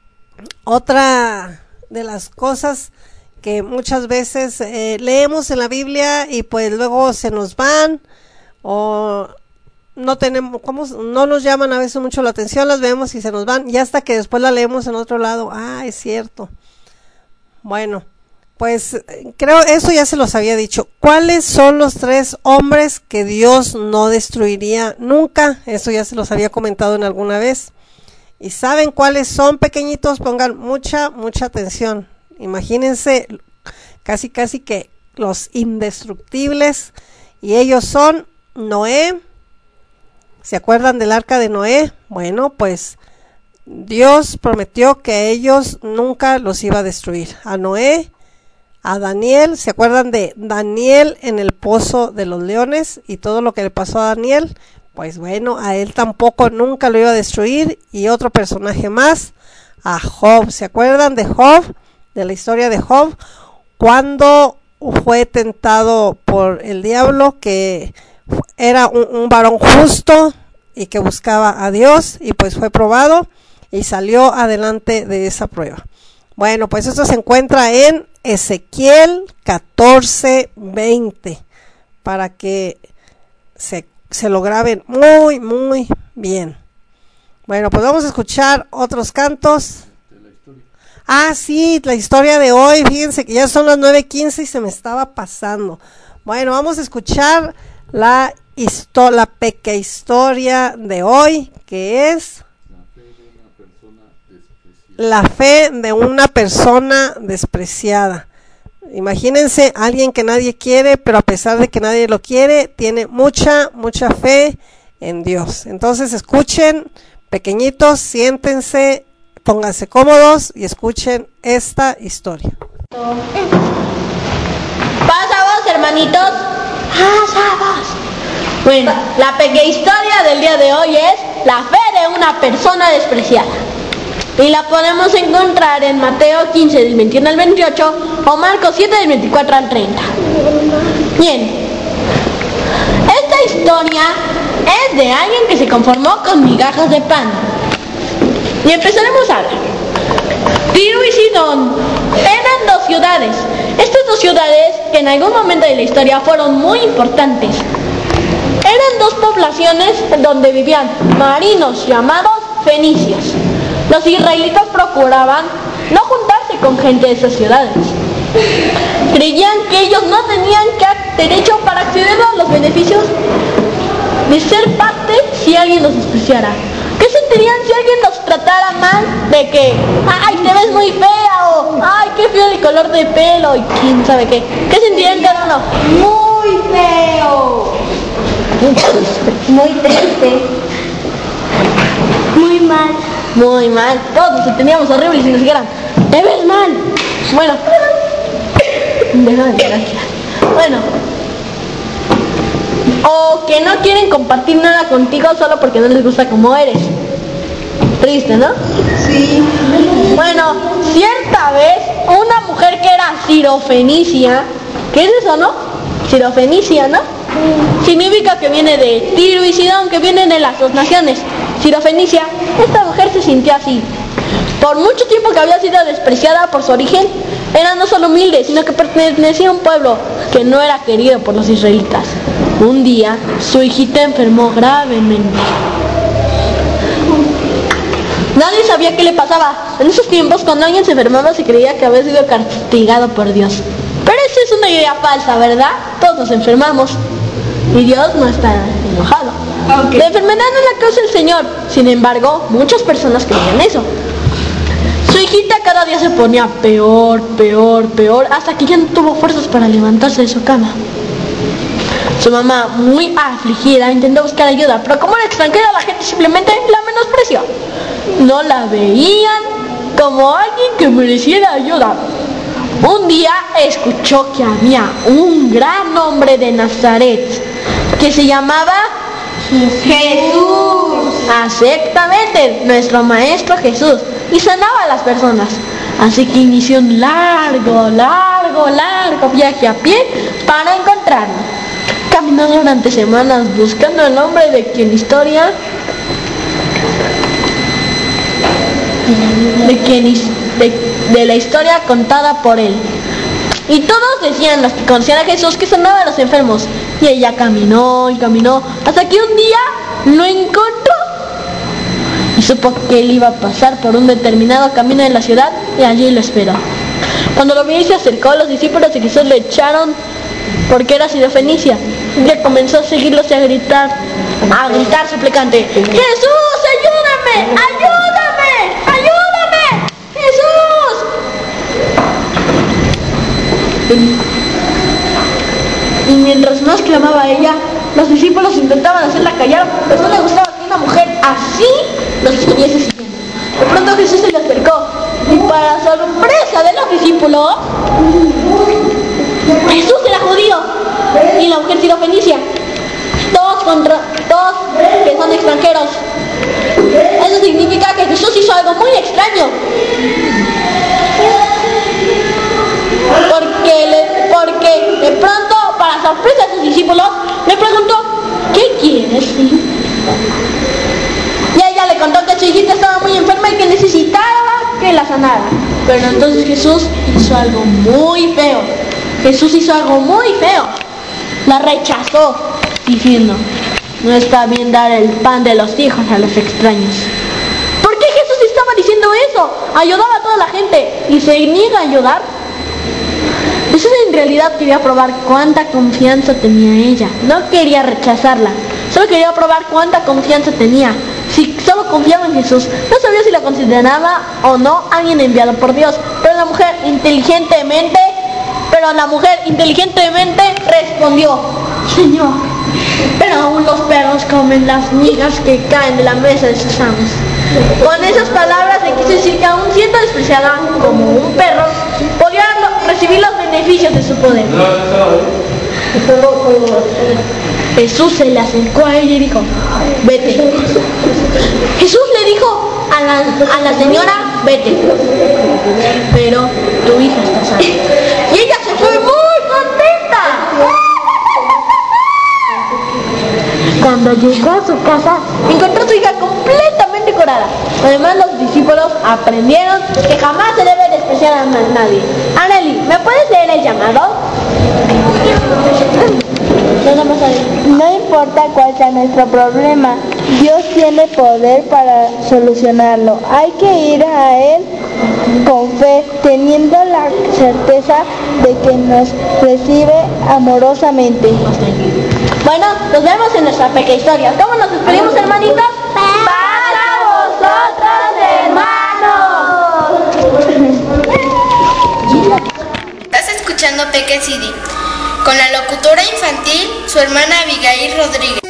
otra de las cosas que muchas veces eh, leemos en la Biblia y pues luego se nos van, o no tenemos, ¿cómo? No nos llaman a veces mucho la atención, las vemos y se nos van, y hasta que después la leemos en otro lado. Ah, es cierto. Bueno, pues creo eso ya se los había dicho. ¿Cuáles son los tres hombres que Dios no destruiría nunca? Eso ya se los había comentado en alguna vez. ¿Y saben cuáles son, pequeñitos? Pongan mucha, mucha atención. Imagínense casi, casi que los indestructibles. Y ellos son Noé. ¿Se acuerdan del arca de Noé? Bueno, pues Dios prometió que a ellos nunca los iba a destruir. A Noé, a Daniel, ¿se acuerdan de Daniel en el pozo de los leones y todo lo que le pasó a Daniel? Pues bueno, a él tampoco nunca lo iba a destruir. Y otro personaje más, a Job. ¿Se acuerdan de Job? De la historia de Job, cuando fue tentado por el diablo, que era un, un varón justo y que buscaba a Dios, y pues fue probado y salió adelante de esa prueba. Bueno, pues esto se encuentra en Ezequiel catorce veinte, para que se, se lo graben muy, muy bien. Bueno, pues vamos a escuchar otros cantos. Ah, sí, la historia de hoy. Fíjense que ya son las nueve quince y se me estaba pasando. Bueno, vamos a escuchar la, histo- la pequeña historia de hoy, que es la fe de una persona despreciada. Imagínense alguien que nadie quiere, pero a pesar de que nadie lo quiere, tiene mucha, mucha fe en Dios. Entonces escuchen, pequeñitos, siéntense, pónganse cómodos y escuchen esta historia. Pasa vos, hermanitos. Pasa vos. Bueno, la pequeña historia del día de hoy es la fe de una persona despreciada. Y la podemos encontrar en Mateo quince, del veintiuno al veintiocho, o Marcos siete, del veinticuatro al treinta. Bien, esta historia es de alguien que se conformó con migajas de pan. Y empezaremos a hablar. Tiro y Sidón eran dos ciudades. Estas dos ciudades, que en algún momento de la historia fueron muy importantes, eran dos poblaciones donde vivían marinos llamados fenicios. Los israelitas procuraban no juntarse con gente de esas ciudades. Creían que ellos no tenían derecho para acceder a los beneficios de ser parte si alguien los despreciara. ¿Qué sentirían si alguien los tratara mal? De que, ay, te ves muy fea, o ay, qué feo el color de pelo, y quién sabe qué. ¿Qué sentirían cada uno? Muy feo. Muy triste. Muy mal. Muy mal. Todos nos sentíamos horribles y nos dijeran, te ves mal. Bueno. Bueno. O que no quieren compartir nada contigo solo porque no les gusta como eres. Triste, ¿no? Sí. Bueno, cierta vez una mujer que era sirofenicia, ¿qué es eso, no? Sirofenicia, ¿no? Significa que viene de Tiro y Sidón, que vienen de las dos naciones. Sirofenicia, esta mujer se sintió así. Por mucho tiempo que había sido despreciada por su origen, era no solo humilde, sino que pertenecía a un pueblo que no era querido por los israelitas. Un día, su hijita enfermó gravemente. Nadie sabía qué le pasaba. En esos tiempos, cuando alguien se enfermaba, se creía que había sido castigado por Dios. Pero esa es una idea falsa, ¿verdad? Todos nos enfermamos. Y Dios no está enojado. Okay. La enfermedad no la causa el Señor. Sin embargo, muchas personas creían eso. Su hijita cada día se ponía peor, peor, peor, hasta que ya no tuvo fuerzas para levantarse de su cama. Su mamá, muy afligida, intentó buscar ayuda, pero como era extranjera, la gente simplemente la menospreció. No la veían como alguien que mereciera ayuda. Un día escuchó que había un gran hombre de Nazaret que se llamaba Jesús. Exactamente, nuestro maestro Jesús. Y sanaba a las personas. Así que inició un largo, largo, largo viaje a pie para encontrarlo. Caminó durante semanas buscando el nombre de quien historia de quien de, de la historia contada por él. Y todos decían, los que conocían a Jesús, que sanaba a los enfermos. Y ella caminó y caminó hasta que un día lo encontró y supo que él iba a pasar por un determinado camino de la ciudad, y allí lo esperó. Cuando lo vio y se acercó, los discípulos de Jesús le echaron porque era sirofenicia. Ella comenzó a seguirlos y a gritar, a gritar suplicante: ¡Jesús, ayúdame! ¡Ayúdame! ¡Ayúdame! ¡Jesús! Y mientras más clamaba ella, los discípulos intentaban hacerla callar, pues no le gustaba que una mujer así los estuviese siguiendo. De pronto Jesús se le acercó y, para sorpresa de los discípulos, Jesús era judío y la mujer sirofenicia, todos contra todos que son extranjeros. Eso significa que Jesús hizo algo muy extraño, porque le, porque de pronto, para sorpresa de sus discípulos, le preguntó: ¿qué quieres? Y ella le contó que su hijita estaba muy enferma y que necesitaba que la sanara. Pero entonces Jesús hizo algo muy feo. Jesús hizo algo muy feo. La rechazó, diciendo: no está bien dar el pan de los hijos a los extraños. ¿Por qué Jesús estaba diciendo eso? Ayudaba a toda la gente y se niega a ayudar. Jesús en realidad quería probar cuánta confianza tenía ella. No quería rechazarla, solo quería probar cuánta confianza tenía. si solo confiaba en Jesús. No sabía si la consideraba o no alguien enviado por Dios, pero la mujer inteligentemente, pero la mujer inteligentemente respondió: Señor, pero aún los perros comen las migas que caen de la mesa de sus amos. Con esas palabras le quiso decir que aún siendo despreciada como un perro, podía recibir los beneficios de su poder. Jesús se le acercó a ella y dijo: vete. Jesús le dijo a la, a la señora: vete, pero tu hija está sana. Y ella se fue muy contenta. Cuando llegó a su casa, encontró a su hija completamente curada. Además, los discípulos aprendieron que jamás se debe despreciar a nadie. Anneli, ¿me puedes leer el llamado? No importa cuál sea nuestro problema, Dios tiene poder para solucionarlo. Hay que ir a Él con fe, teniendo la certeza de que nos recibe amorosamente. Bueno, nos vemos en nuestra pequeña historia. ¿Cómo nos despedimos, hermanitos? ¡Para vosotros, hermanos! Estás escuchando Peque C D con la locutora infantil, su hermana Abigail Rodríguez.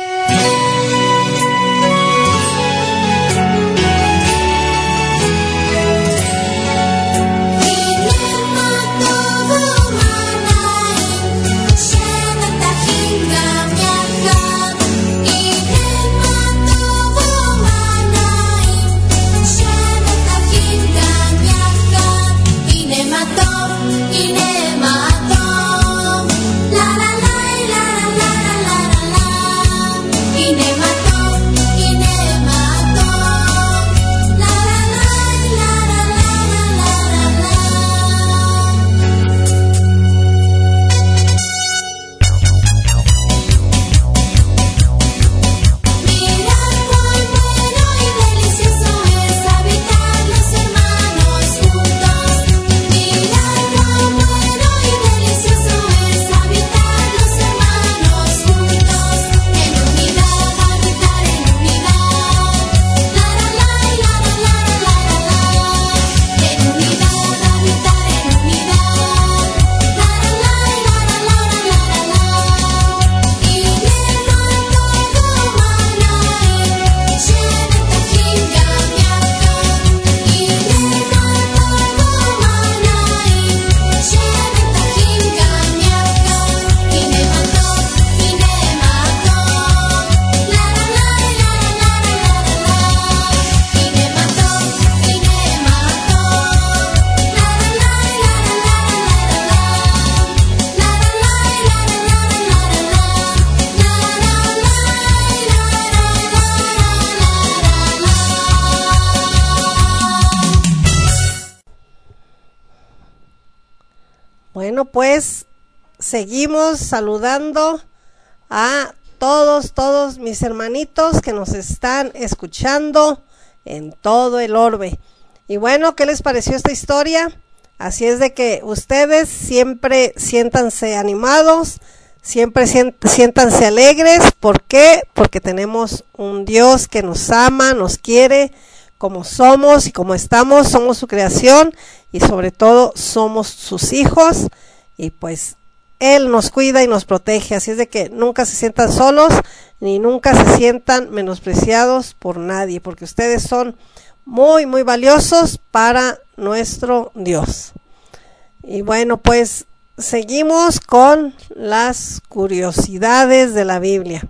Bueno, pues seguimos saludando a todos, todos mis hermanitos que nos están escuchando en todo el orbe. Y bueno, ¿qué les pareció esta historia? Así es de que ustedes siempre siéntanse animados, siempre siéntanse alegres. ¿Por qué? Porque tenemos un Dios que nos ama, nos quiere como somos y como estamos, somos su creación y sobre todo somos sus hijos y pues Él nos cuida y nos protege, así es de que nunca se sientan solos ni nunca se sientan menospreciados por nadie, porque ustedes son muy muy valiosos para nuestro Dios. Y bueno, pues seguimos con las curiosidades de la Biblia.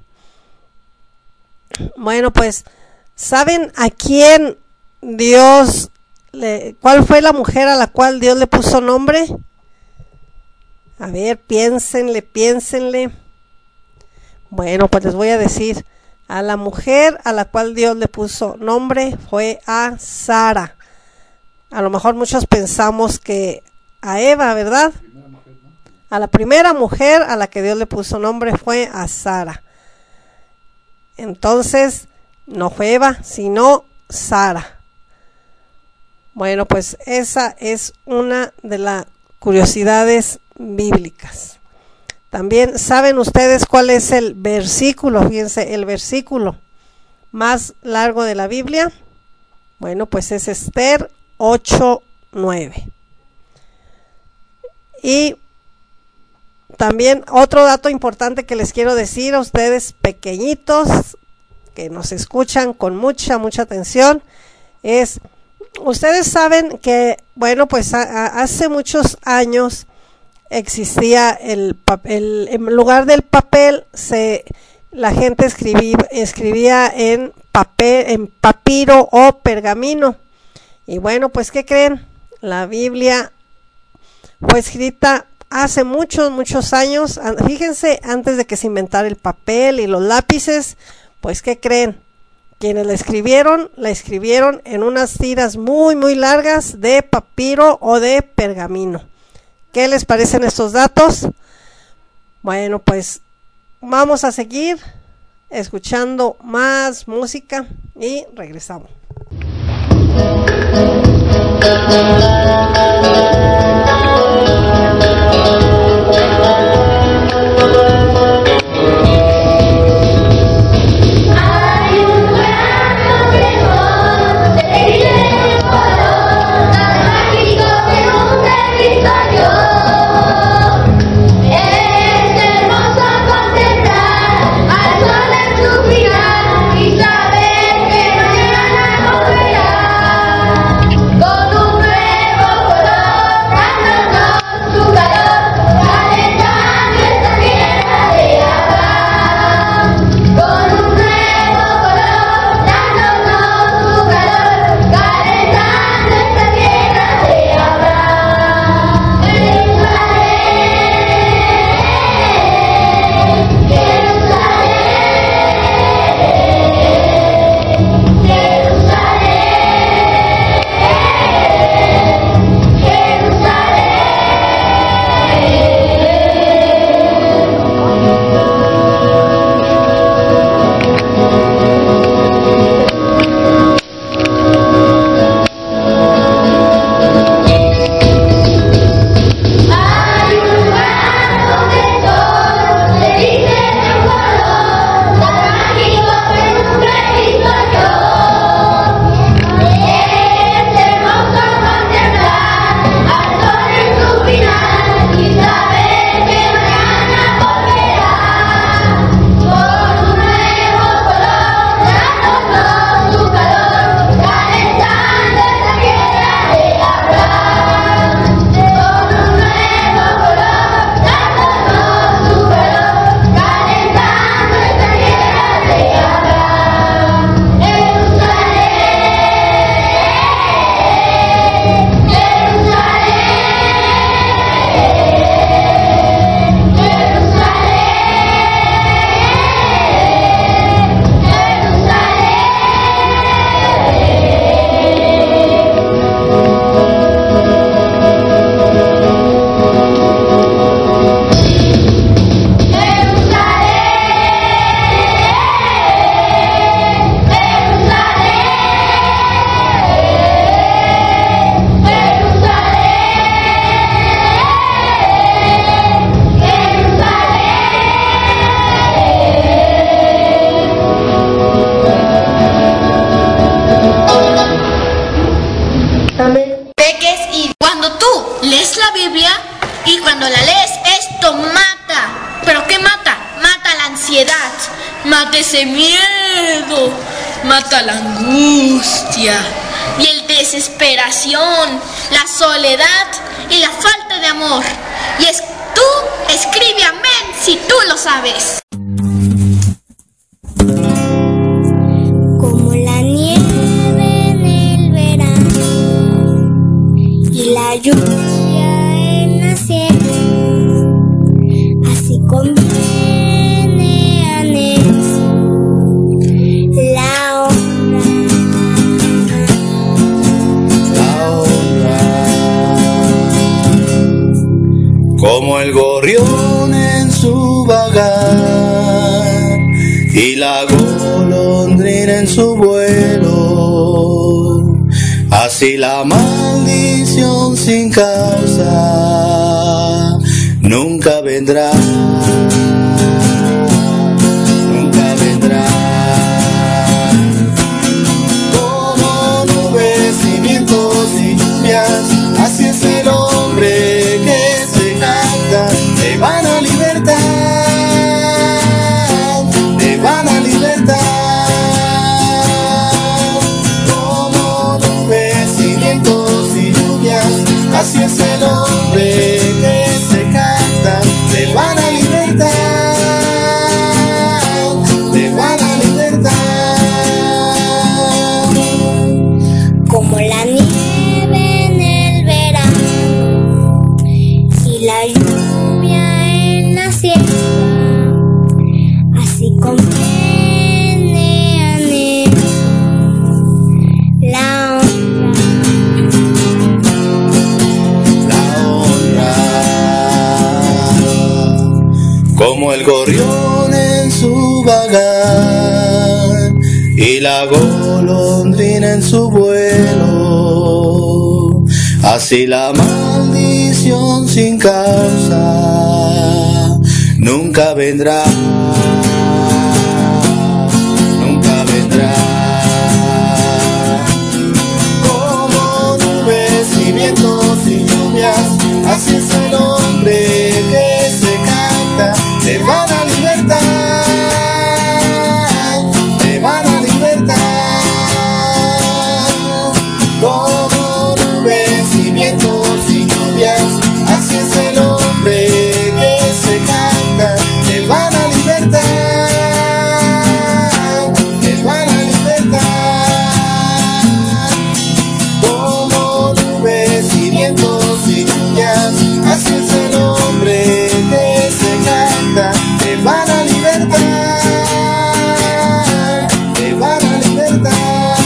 Bueno, pues ¿saben a quién Dios, le, cuál fue la mujer a la cual Dios le puso nombre? A ver, piénsenle, piénsenle. Bueno, pues les voy a decir, a la mujer a la cual Dios le puso nombre fue a Sara. A lo mejor muchos pensamos que a Eva, ¿verdad? A la primera mujer a la que Dios le puso nombre fue a Sara. Entonces, no fue Eva, sino Sara. Bueno, pues esa es una de las curiosidades bíblicas. También, ¿saben ustedes cuál es el versículo? Fíjense, el versículo más largo de la Biblia? Bueno, pues es Esther ocho nueve. Y también otro dato importante que les quiero decir a ustedes pequeñitos que nos escuchan con mucha, mucha atención es, ustedes saben que, bueno, pues a, a, hace muchos años existía el papel, en lugar del papel, se, la gente escribía, escribía en papel, en papiro o pergamino. Y bueno, pues ¿qué creen? La Biblia fue escrita hace muchos, muchos años. Fíjense, antes de que se inventara el papel y los lápices, pues ¿qué creen? Quienes la escribieron, la escribieron en unas tiras muy, muy largas de papiro o de pergamino. ¿Qué les parecen estos datos? Bueno, pues vamos a seguir escuchando más música y regresamos. Mata ese miedo, mata la angustia y el desesperación, la soledad y la falta de amor. Y es tú, escribe amén si tú lo sabes. Como la nieve en el verano y la lluvia en la sierra, así conviene a necio la honra. La honra. Como el gorrión en su vagar y la golondrina en su vuelo, así la maldición sin causa nunca vendrá, nunca vendrá. ciega, así comprende anhelo la honra. Como el gorrión en su vagar y la golondrina en su vuelo, así la maldición sin causa nunca vendrá, nunca vendrá. Como nubes y vientos y lluvias, así es el hombre que se canta, te van a libertar, te van a libertar. Como nubes y vientos y lluvias, así es el hombre que se canta, te van a libertar, te van a libertar. Como nubes y vientos y lluvias, así es el hombre que se canta, te van a libertar, te van a libertar.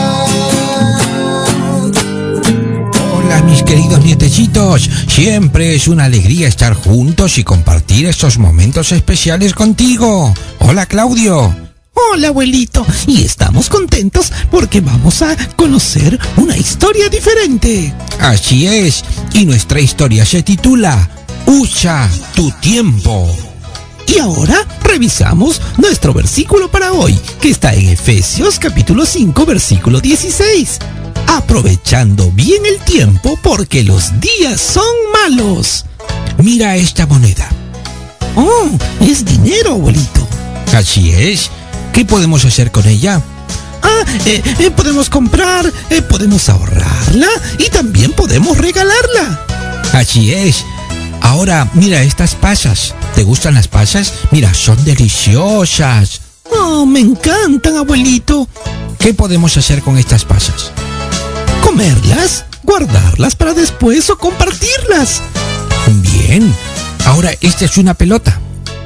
Hola mis queridos nietecitos, siempre es una alegría estar juntos y compartir estos momentos especiales contigo. Hola Claudio. Hola abuelito, y estamos contentos porque vamos a conocer una historia diferente. Así es, y nuestra historia se titula Usa tu tiempo. Y ahora revisamos nuestro versículo para hoy, que está en Efesios capítulo cinco, versículo dieciséis. Aprovechando bien el tiempo porque los días son malos. Mira esta moneda. Oh, es dinero, abuelito. Así es. ¿Qué podemos hacer con ella? Ah, eh, eh, podemos comprar, eh, podemos ahorrarla y también podemos regalarla. Así es. Ahora, mira estas pasas. ¿Te gustan las pasas? Mira, son deliciosas. Oh, me encantan, abuelito. ¿Qué podemos hacer con estas pasas? Comerlas, guardarlas para después o compartirlas. Bien. Ahora, esta es una pelota.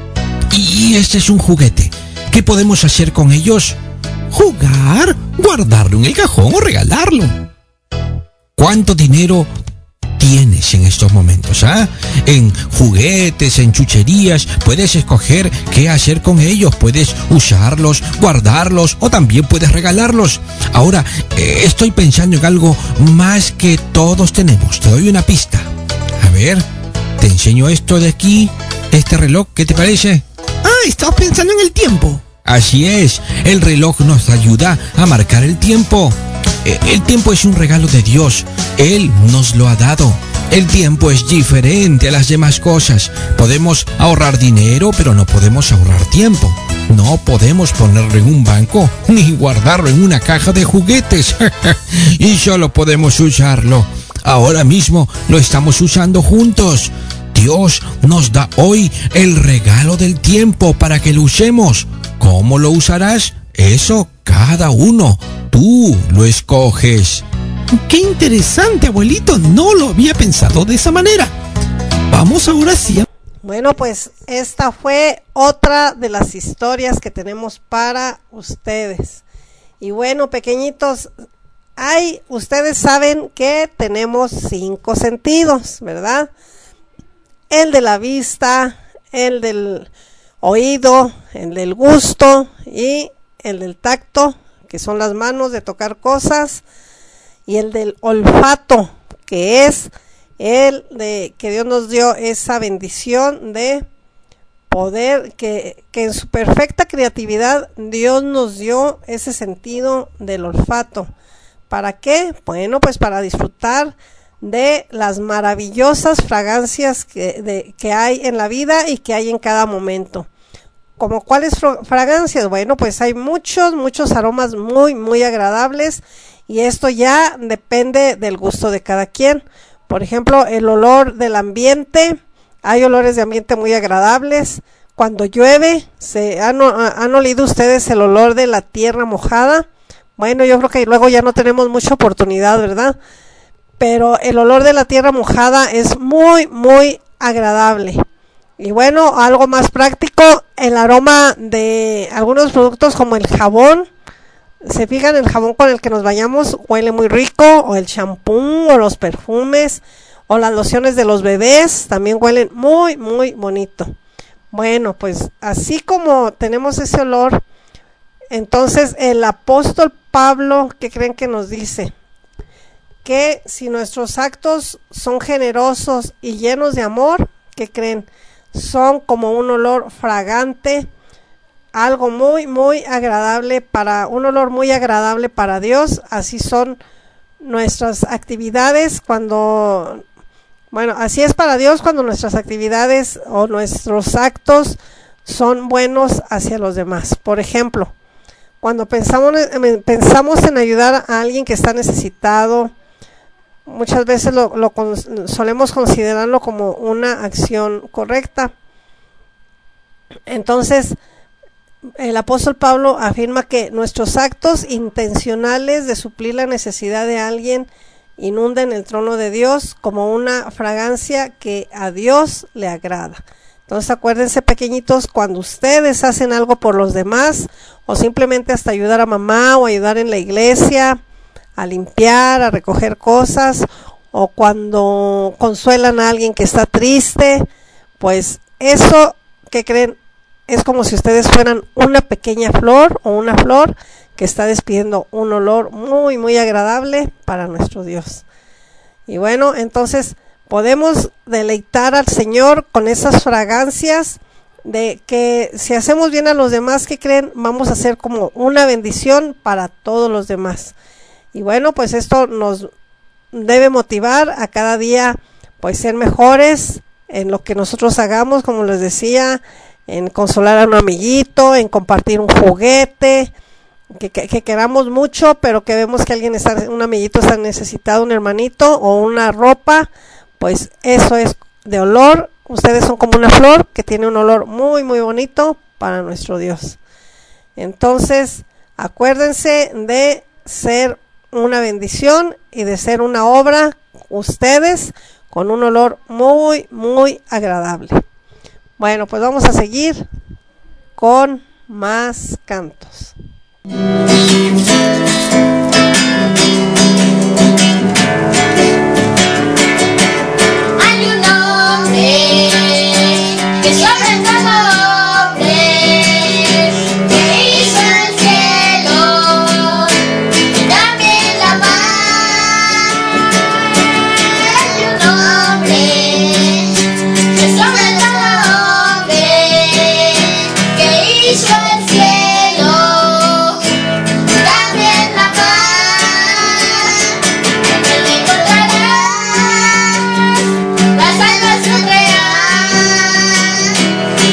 Y este es un juguete. ¿Qué podemos hacer con ellos? Jugar, guardarlo en el cajón o regalarlo. ¿Cuánto dinero tienes en estos momentos? ¿Ah? En juguetes, en chucherías, puedes escoger qué hacer con ellos. Puedes usarlos, guardarlos o también puedes regalarlos. Ahora, eh, estoy pensando en algo más que todos tenemos. Te doy una pista. A ver, te enseño esto de aquí, este reloj, ¿qué te parece? Ah, estaba pensando en el tiempo. Así es, el reloj nos ayuda a marcar el tiempo. El tiempo es un regalo de Dios, Él nos lo ha dado. El tiempo es diferente a las demás cosas. Podemos ahorrar dinero, pero no podemos ahorrar tiempo. No podemos ponerlo en un banco, ni guardarlo en una caja de juguetes. Y solo podemos usarlo. Ahora mismo lo estamos usando juntos. Dios nos da hoy el regalo del tiempo para que lo usemos. ¿Cómo lo usarás? Eso cada uno. Tú lo escoges. ¡Qué interesante, abuelito! No lo había pensado de esa manera. Vamos ahora sí. Bueno, pues esta fue otra de las historias que tenemos para ustedes. Y bueno, pequeñitos, hay, ustedes saben que tenemos cinco sentidos, ¿verdad? El de la vista, el del oído, el del gusto y el del tacto, que son las manos de tocar cosas, y el del olfato, que es el de que Dios nos dio esa bendición de poder, que, que en su perfecta creatividad Dios nos dio ese sentido del olfato. ¿Para qué? Bueno, pues para disfrutar de las maravillosas fragancias que, de, que hay en la vida y que hay en cada momento. ¿Como cuáles fragancias? Bueno, pues hay muchos, muchos aromas muy, muy agradables, y esto ya depende del gusto de cada quien. Por ejemplo, el olor del ambiente. Hay olores de ambiente muy agradables. Cuando llueve, ¿se han, han olido ustedes el olor de la tierra mojada? Bueno, yo creo que luego ya no tenemos mucha oportunidad, ¿verdad? Pero el olor de la tierra mojada es muy, muy agradable. Y bueno, algo más práctico, el aroma de algunos productos como el jabón. Se fijan, el jabón con el que nos bañamos huele muy rico, o el champú, o los perfumes, o las lociones de los bebés, también huelen muy, muy bonito. Bueno, pues así como tenemos ese olor, entonces el apóstol Pablo, ¿qué creen que nos dice? Que si nuestros actos son generosos y llenos de amor, ¿qué creen? Son como un olor fragante, algo muy, muy agradable para, un olor muy agradable para Dios. Así son nuestras actividades cuando, bueno, así es para Dios cuando nuestras actividades o nuestros actos son buenos hacia los demás. Por ejemplo, cuando pensamos, pensamos en ayudar a alguien que está necesitado, muchas veces lo, lo solemos considerarlo como una acción correcta. Entonces, el apóstol Pablo afirma que nuestros actos intencionales de suplir la necesidad de alguien inunden el trono de Dios como una fragancia que a Dios le agrada. Entonces acuérdense, pequeñitos, cuando ustedes hacen algo por los demás, o simplemente hasta ayudar a mamá, o ayudar en la iglesia, a limpiar, a recoger cosas, o cuando consuelan a alguien que está triste, pues eso, ¿qué creen? Es como si ustedes fueran una pequeña flor o una flor que está despidiendo un olor muy, muy agradable para nuestro Dios. Y bueno, entonces podemos deleitar al Señor con esas fragancias de que si hacemos bien a los demás, ¿qué creen? Vamos a ser como una bendición para todos los demás. Y bueno, pues esto nos debe motivar a cada día pues ser mejores en lo que nosotros hagamos, como les decía, en consolar a un amiguito, en compartir un juguete que, que, que queramos mucho, pero que vemos que alguien está, un amiguito está necesitado, un hermanito o una ropa, pues eso es de olor. Ustedes son como una flor que tiene un olor muy muy bonito para nuestro Dios. Entonces acuérdense de ser una bendición y de ser una obra ustedes con un olor muy muy agradable. Bueno, pues vamos a seguir con más cantos. Hay un hombre que sobre todo hombre que hizo el cielo y también la mar. Hay un hombre que sobre todo hombre que hizo el cielo también la mar. En él encontrarás la salvación real y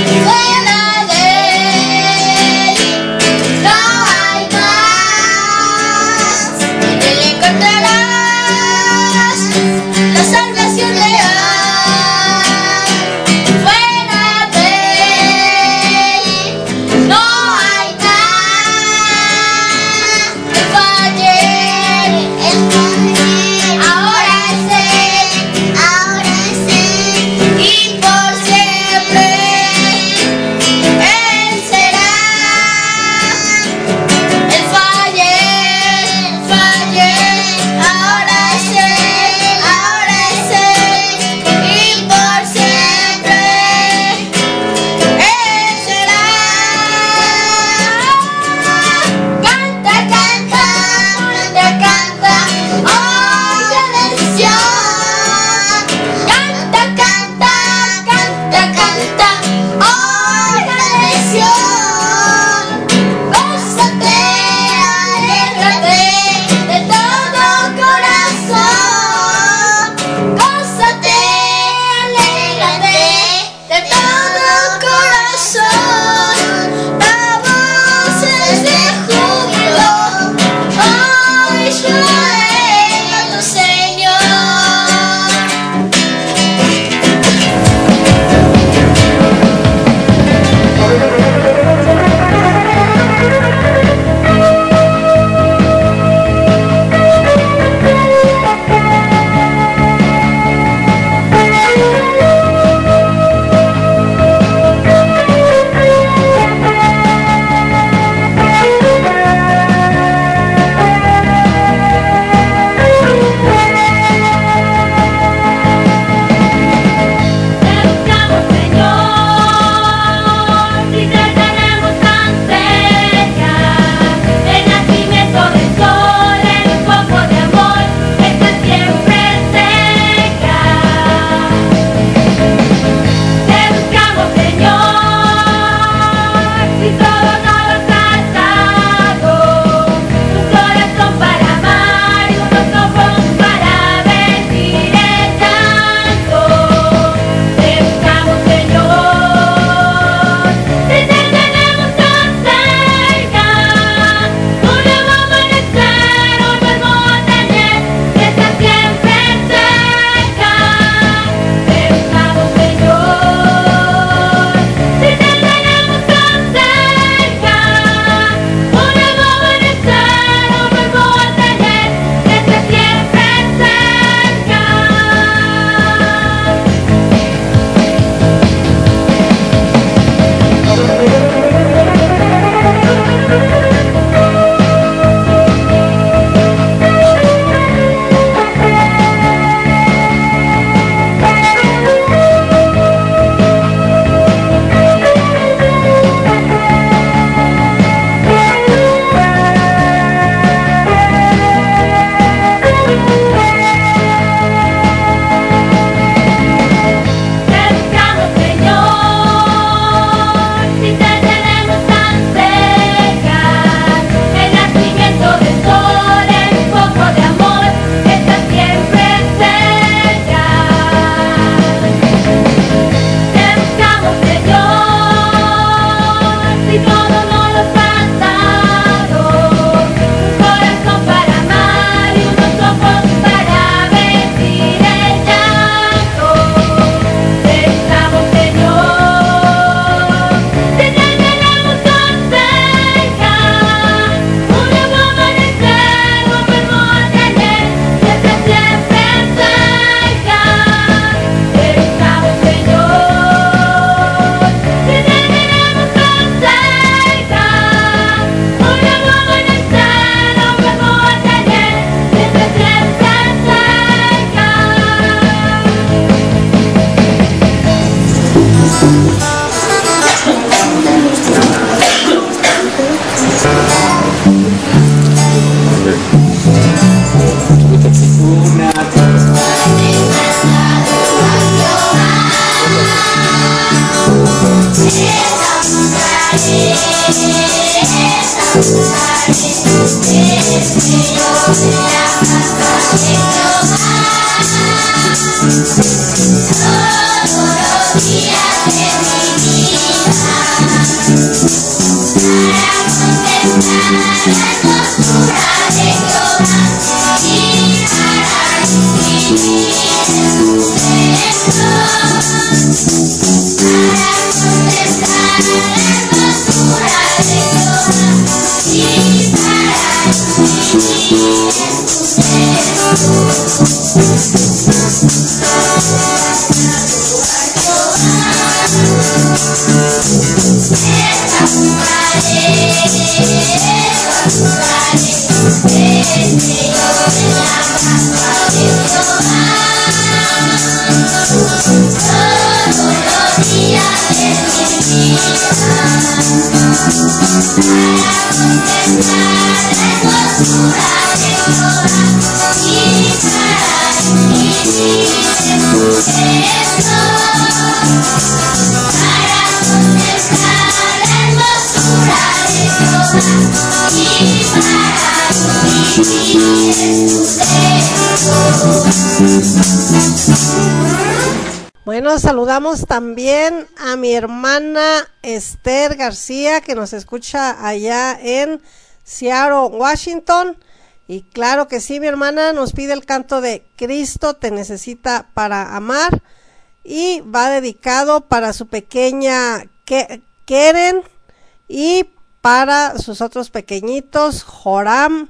Bueno, saludamos también a mi hermana Esther García, que nos escucha allá en Seattle, Washington. Y claro que sí, mi hermana nos pide el canto de Cristo te necesita para amar, y va dedicado para su pequeña Keren y para sus otros pequeñitos Joram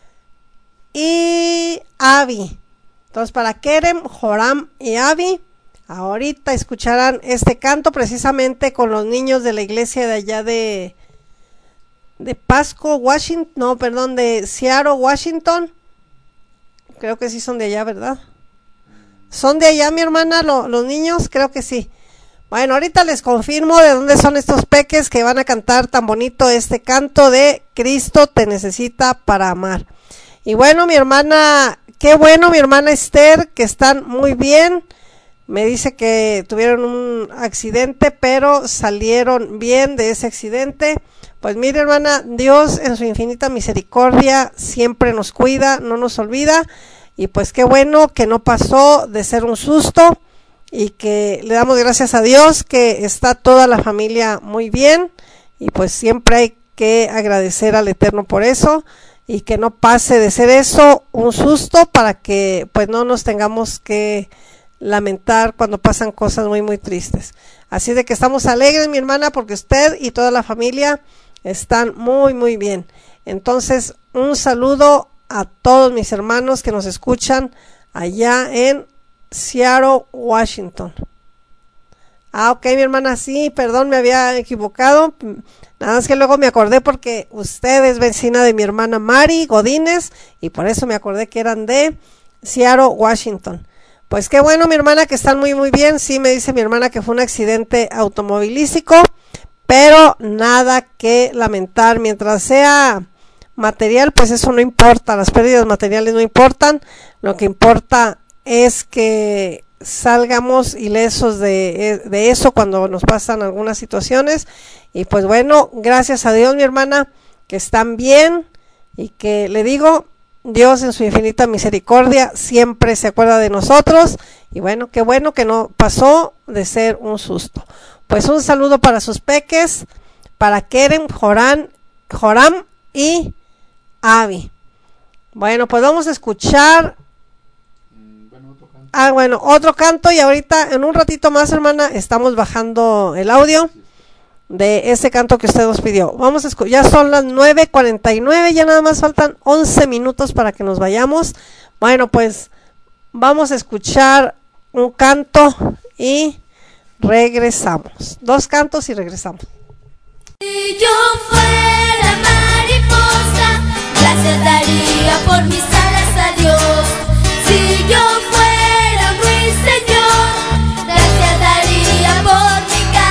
y Abby. Entonces, para Keren, Joram y Abby, ahorita escucharán este canto precisamente con los niños de la iglesia de allá de de Pasco, Washington, no, perdón, de Seattle, Washington. Creo que sí son de allá, ¿verdad? ¿Son de allá, mi hermana, lo, los niños? Creo que sí. Bueno, ahorita les confirmo de dónde son estos peques que van a cantar tan bonito este canto de Cristo te necesita para amar. Y bueno, mi hermana, qué bueno, mi hermana Esther, que están muy bien. Me dice que tuvieron un accidente, pero salieron bien de ese accidente. Pues mire, hermana, Dios en su infinita misericordia siempre nos cuida, no nos olvida. Y pues qué bueno que no pasó de ser un susto, y que le damos gracias a Dios que está toda la familia muy bien. Y pues siempre hay que agradecer al Eterno por eso, y que no pase de ser eso un susto, para que pues no nos tengamos que lamentar cuando pasan cosas muy muy tristes. Así de que estamos alegres, mi hermana, porque usted y toda la familia están muy muy bien. Entonces, un saludo a todos mis hermanos que nos escuchan allá en Seattle, Washington. Ah, ok, mi hermana, sí, perdón, me había equivocado. Nada más que luego me acordé porque usted es vecina de mi hermana Mari Godínez, y por eso me acordé que eran de Seattle, Washington. Pues qué bueno, mi hermana, que están muy muy bien. Sí, me dice mi hermana que fue un accidente automovilístico, pero nada que lamentar. Mientras sea material, pues eso no importa, las pérdidas materiales no importan. Lo que importa es que salgamos ilesos de, de eso cuando nos pasan algunas situaciones. Y pues bueno, gracias a Dios, mi hermana, que están bien, y que le digo, Dios en su infinita misericordia siempre se acuerda de nosotros. Y bueno, qué bueno que no pasó de ser un susto. Pues un saludo para sus peques, para Keren, Joram, Joram y Abby. Bueno, pues vamos a escuchar Ah, bueno, otro canto, y ahorita en un ratito más, hermana, estamos bajando el audio de ese canto que usted nos pidió. Vamos a escuchar, ya son las nueve cuarenta y nueve, ya nada más faltan once minutos para que nos vayamos. Bueno, pues vamos a escuchar un canto y regresamos. Dos cantos y regresamos. Si yo fuera mariposa, gracias daría por mis alas a Dios. Si yo fuera Señor, gracias daría por mi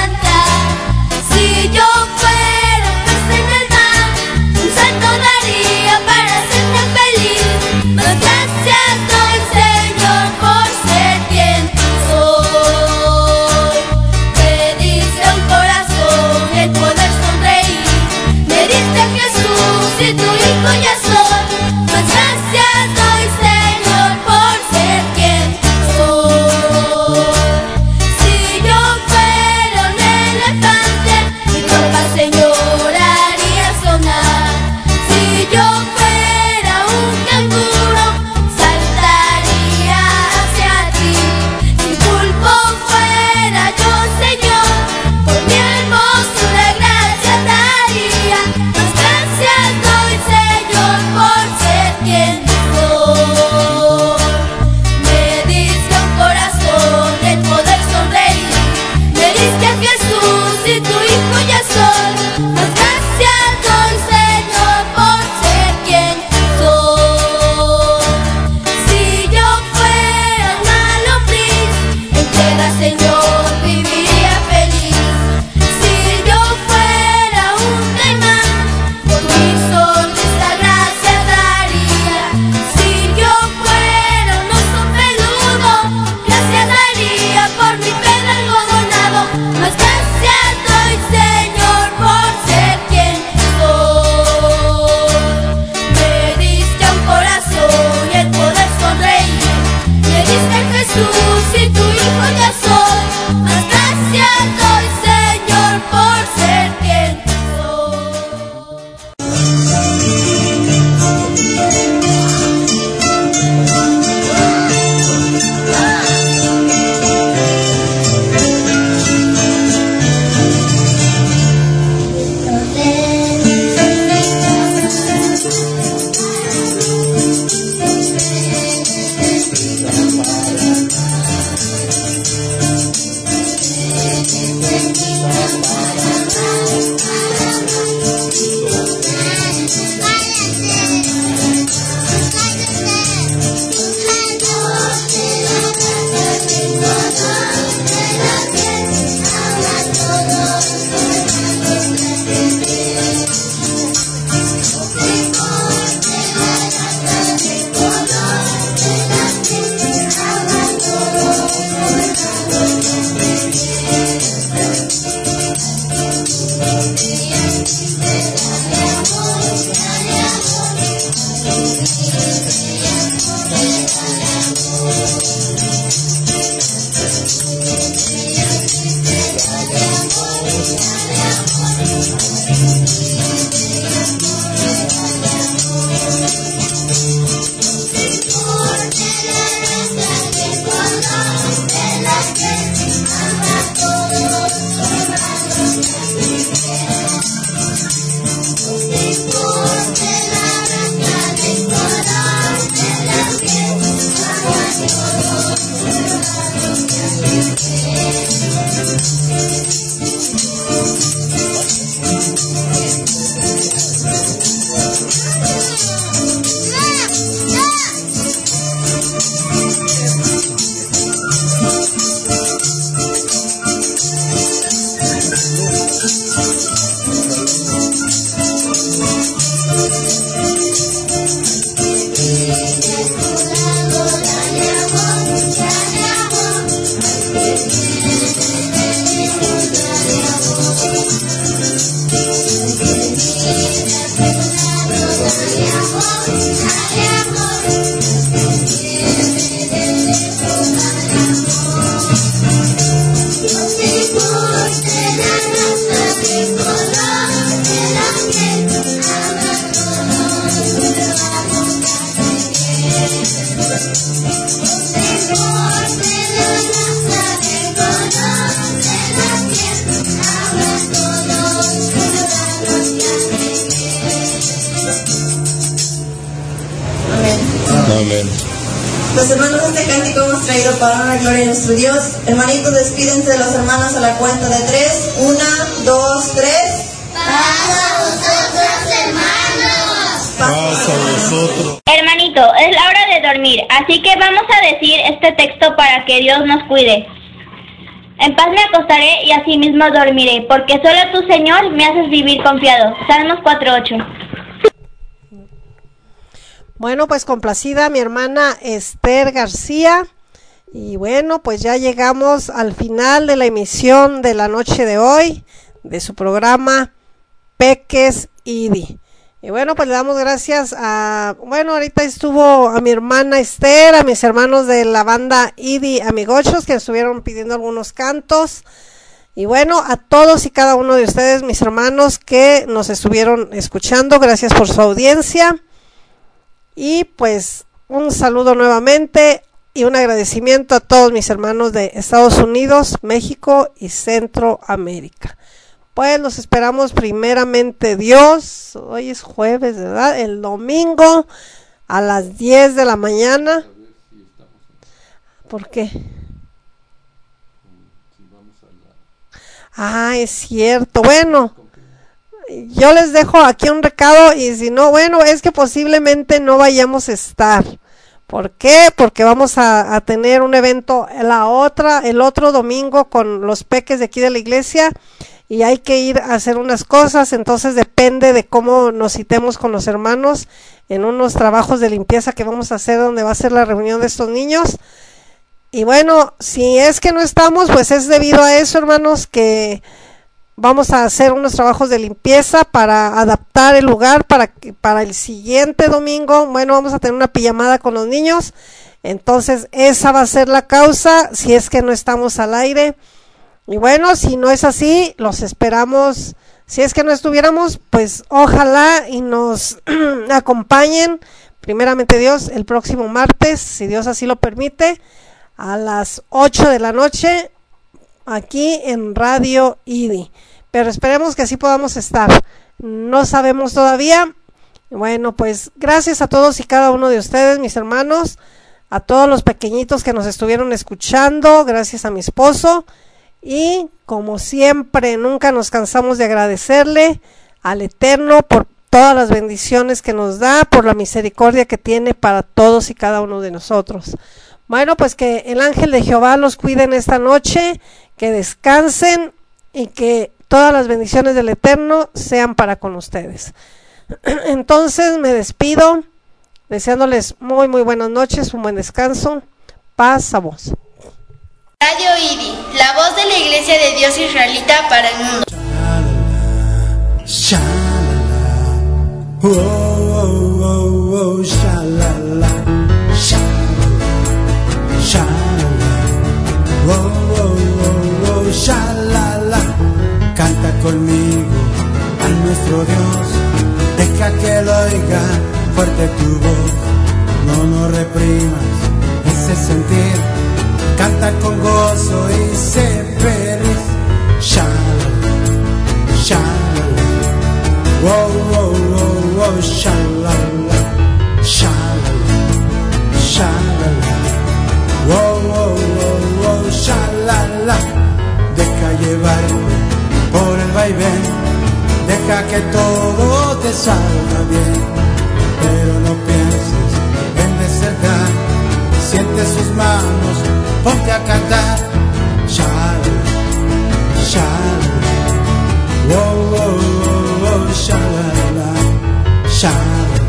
Los hermanos, este cántico hemos traído para la gloria de nuestro Dios. Hermanitos, despídense de los hermanos a la cuenta de tres. Una, dos, tres. ¡Paz a vosotros, hermanos! Paz a vosotros. Hermanito, es la hora de dormir, así que vamos a decir este texto para que Dios nos cuide. En paz me acostaré y así mismo dormiré, porque solo tú, Señor, me haces vivir confiado. Salmos cuatro ocho. Bueno, pues complacida mi hermana Esther García. Y bueno, pues ya llegamos al final de la emisión de la noche de hoy, de su programa Peques I D I. Y bueno, pues le damos gracias a, bueno, ahorita estuvo a mi hermana Esther, a mis hermanos de la banda I D I Amigochos, que estuvieron pidiendo algunos cantos. Y bueno, a todos y cada uno de ustedes, mis hermanos, que nos estuvieron escuchando, gracias por su audiencia. Y pues un saludo nuevamente y un agradecimiento a todos mis hermanos de Estados Unidos, México y Centroamérica. Pues los esperamos primeramente Dios, hoy es jueves, ¿verdad? El domingo a las diez de la mañana. ¿Por qué? Ah, es cierto. Bueno, yo les dejo aquí un recado y si no, bueno, es que posiblemente no vayamos a estar. ¿Por qué? Porque vamos a, a tener un evento la otra, el otro domingo con los peques de aquí de la iglesia y hay que ir a hacer unas cosas, entonces depende de cómo nos citemos con los hermanos en unos trabajos de limpieza que vamos a hacer donde va a ser la reunión de estos niños. Y bueno, si es que no estamos, pues es debido a eso, hermanos, que vamos a hacer unos trabajos de limpieza para adaptar el lugar para que para el siguiente domingo, bueno, vamos a tener una pijamada con los niños, entonces esa va a ser la causa si es que no estamos al aire. Y bueno, si no es así, los esperamos, si es que no estuviéramos, pues ojalá y nos acompañen, primeramente Dios, el próximo martes, si Dios así lo permite, a las ocho de la noche, aquí en Radio I D I. Pero esperemos que así podamos estar. No sabemos todavía. Bueno, pues gracias a todos y cada uno de ustedes, mis hermanos, a todos los pequeñitos que nos estuvieron escuchando, gracias a mi esposo. Y como siempre, nunca nos cansamos de agradecerle al Eterno por todas las bendiciones que nos da, por la misericordia que tiene para todos y cada uno de nosotros. Bueno, pues que el ángel de Jehová los cuide en esta noche, que descansen y que todas las bendiciones del Eterno sean para con ustedes. Entonces me despido, deseándoles muy muy buenas noches, un buen descanso, paz a vos. Radio I D I, la voz de la Iglesia de Dios Israelita para el mundo. Oh, oh, oh, oh, shalala, shalala, shalala, oh, oh, oh, oh, shalala. Canta conmigo a nuestro Dios, deja que lo oiga fuerte tu voz, no nos reprimas ese sentir, canta con gozo y sé feliz. Shalala, shalala, oh, oh, oh, oh, shalala, shalala, shalala, oh, oh, oh, oh, shalala. Deja llevarte por el vaivén, deja que todo te salga bien, pero no pienses en desertar, siente sus manos, ponte a cantar. Shalala, shalala, oh, oh, oh, oh, shalala, shalala,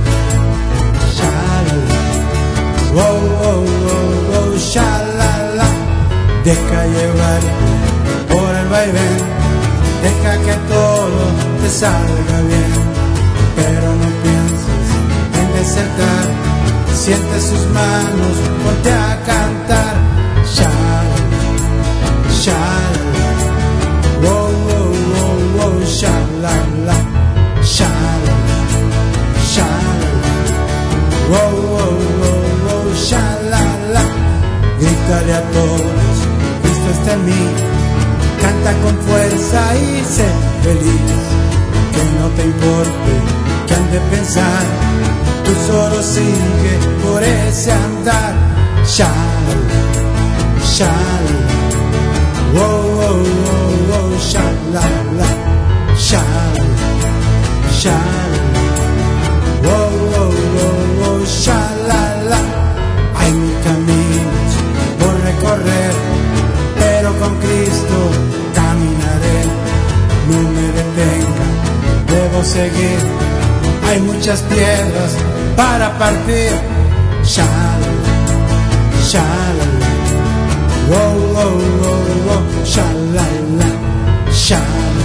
shalala, oh, oh, oh, oh, shalala. Deja llevarte por el vaivén, deja que todo te salga bien, pero no pienses en desertar, siente sus manos, ponte a cantar. Shalala, shalala, oh, oh, oh, oh, shalala, shalala, shalala, oh, oh, oh, oh, shalala. Grítale a todos, Cristo está en mí, canta con fuerza y sé feliz, que no te importe que han de pensar, tú solo sigue por ese andar. Shalala, shalala, oh, oh, oh, oh, shalala, shalala, shalala, oh, oh, oh, oh, shalala. Hay mil caminos por recorrer, pero con Cristo caminaré, no me detenga, debo seguir, hay muchas piedras para partir. Shalala, shalala, oh, oh, oh, oh, shalala, shalala,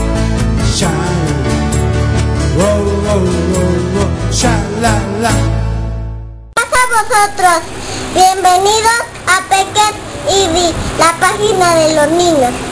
shalala, oh, oh, oh, oh, shalala. Pasa a vosotros, bienvenidos a Pequet I D I, la página de los niños.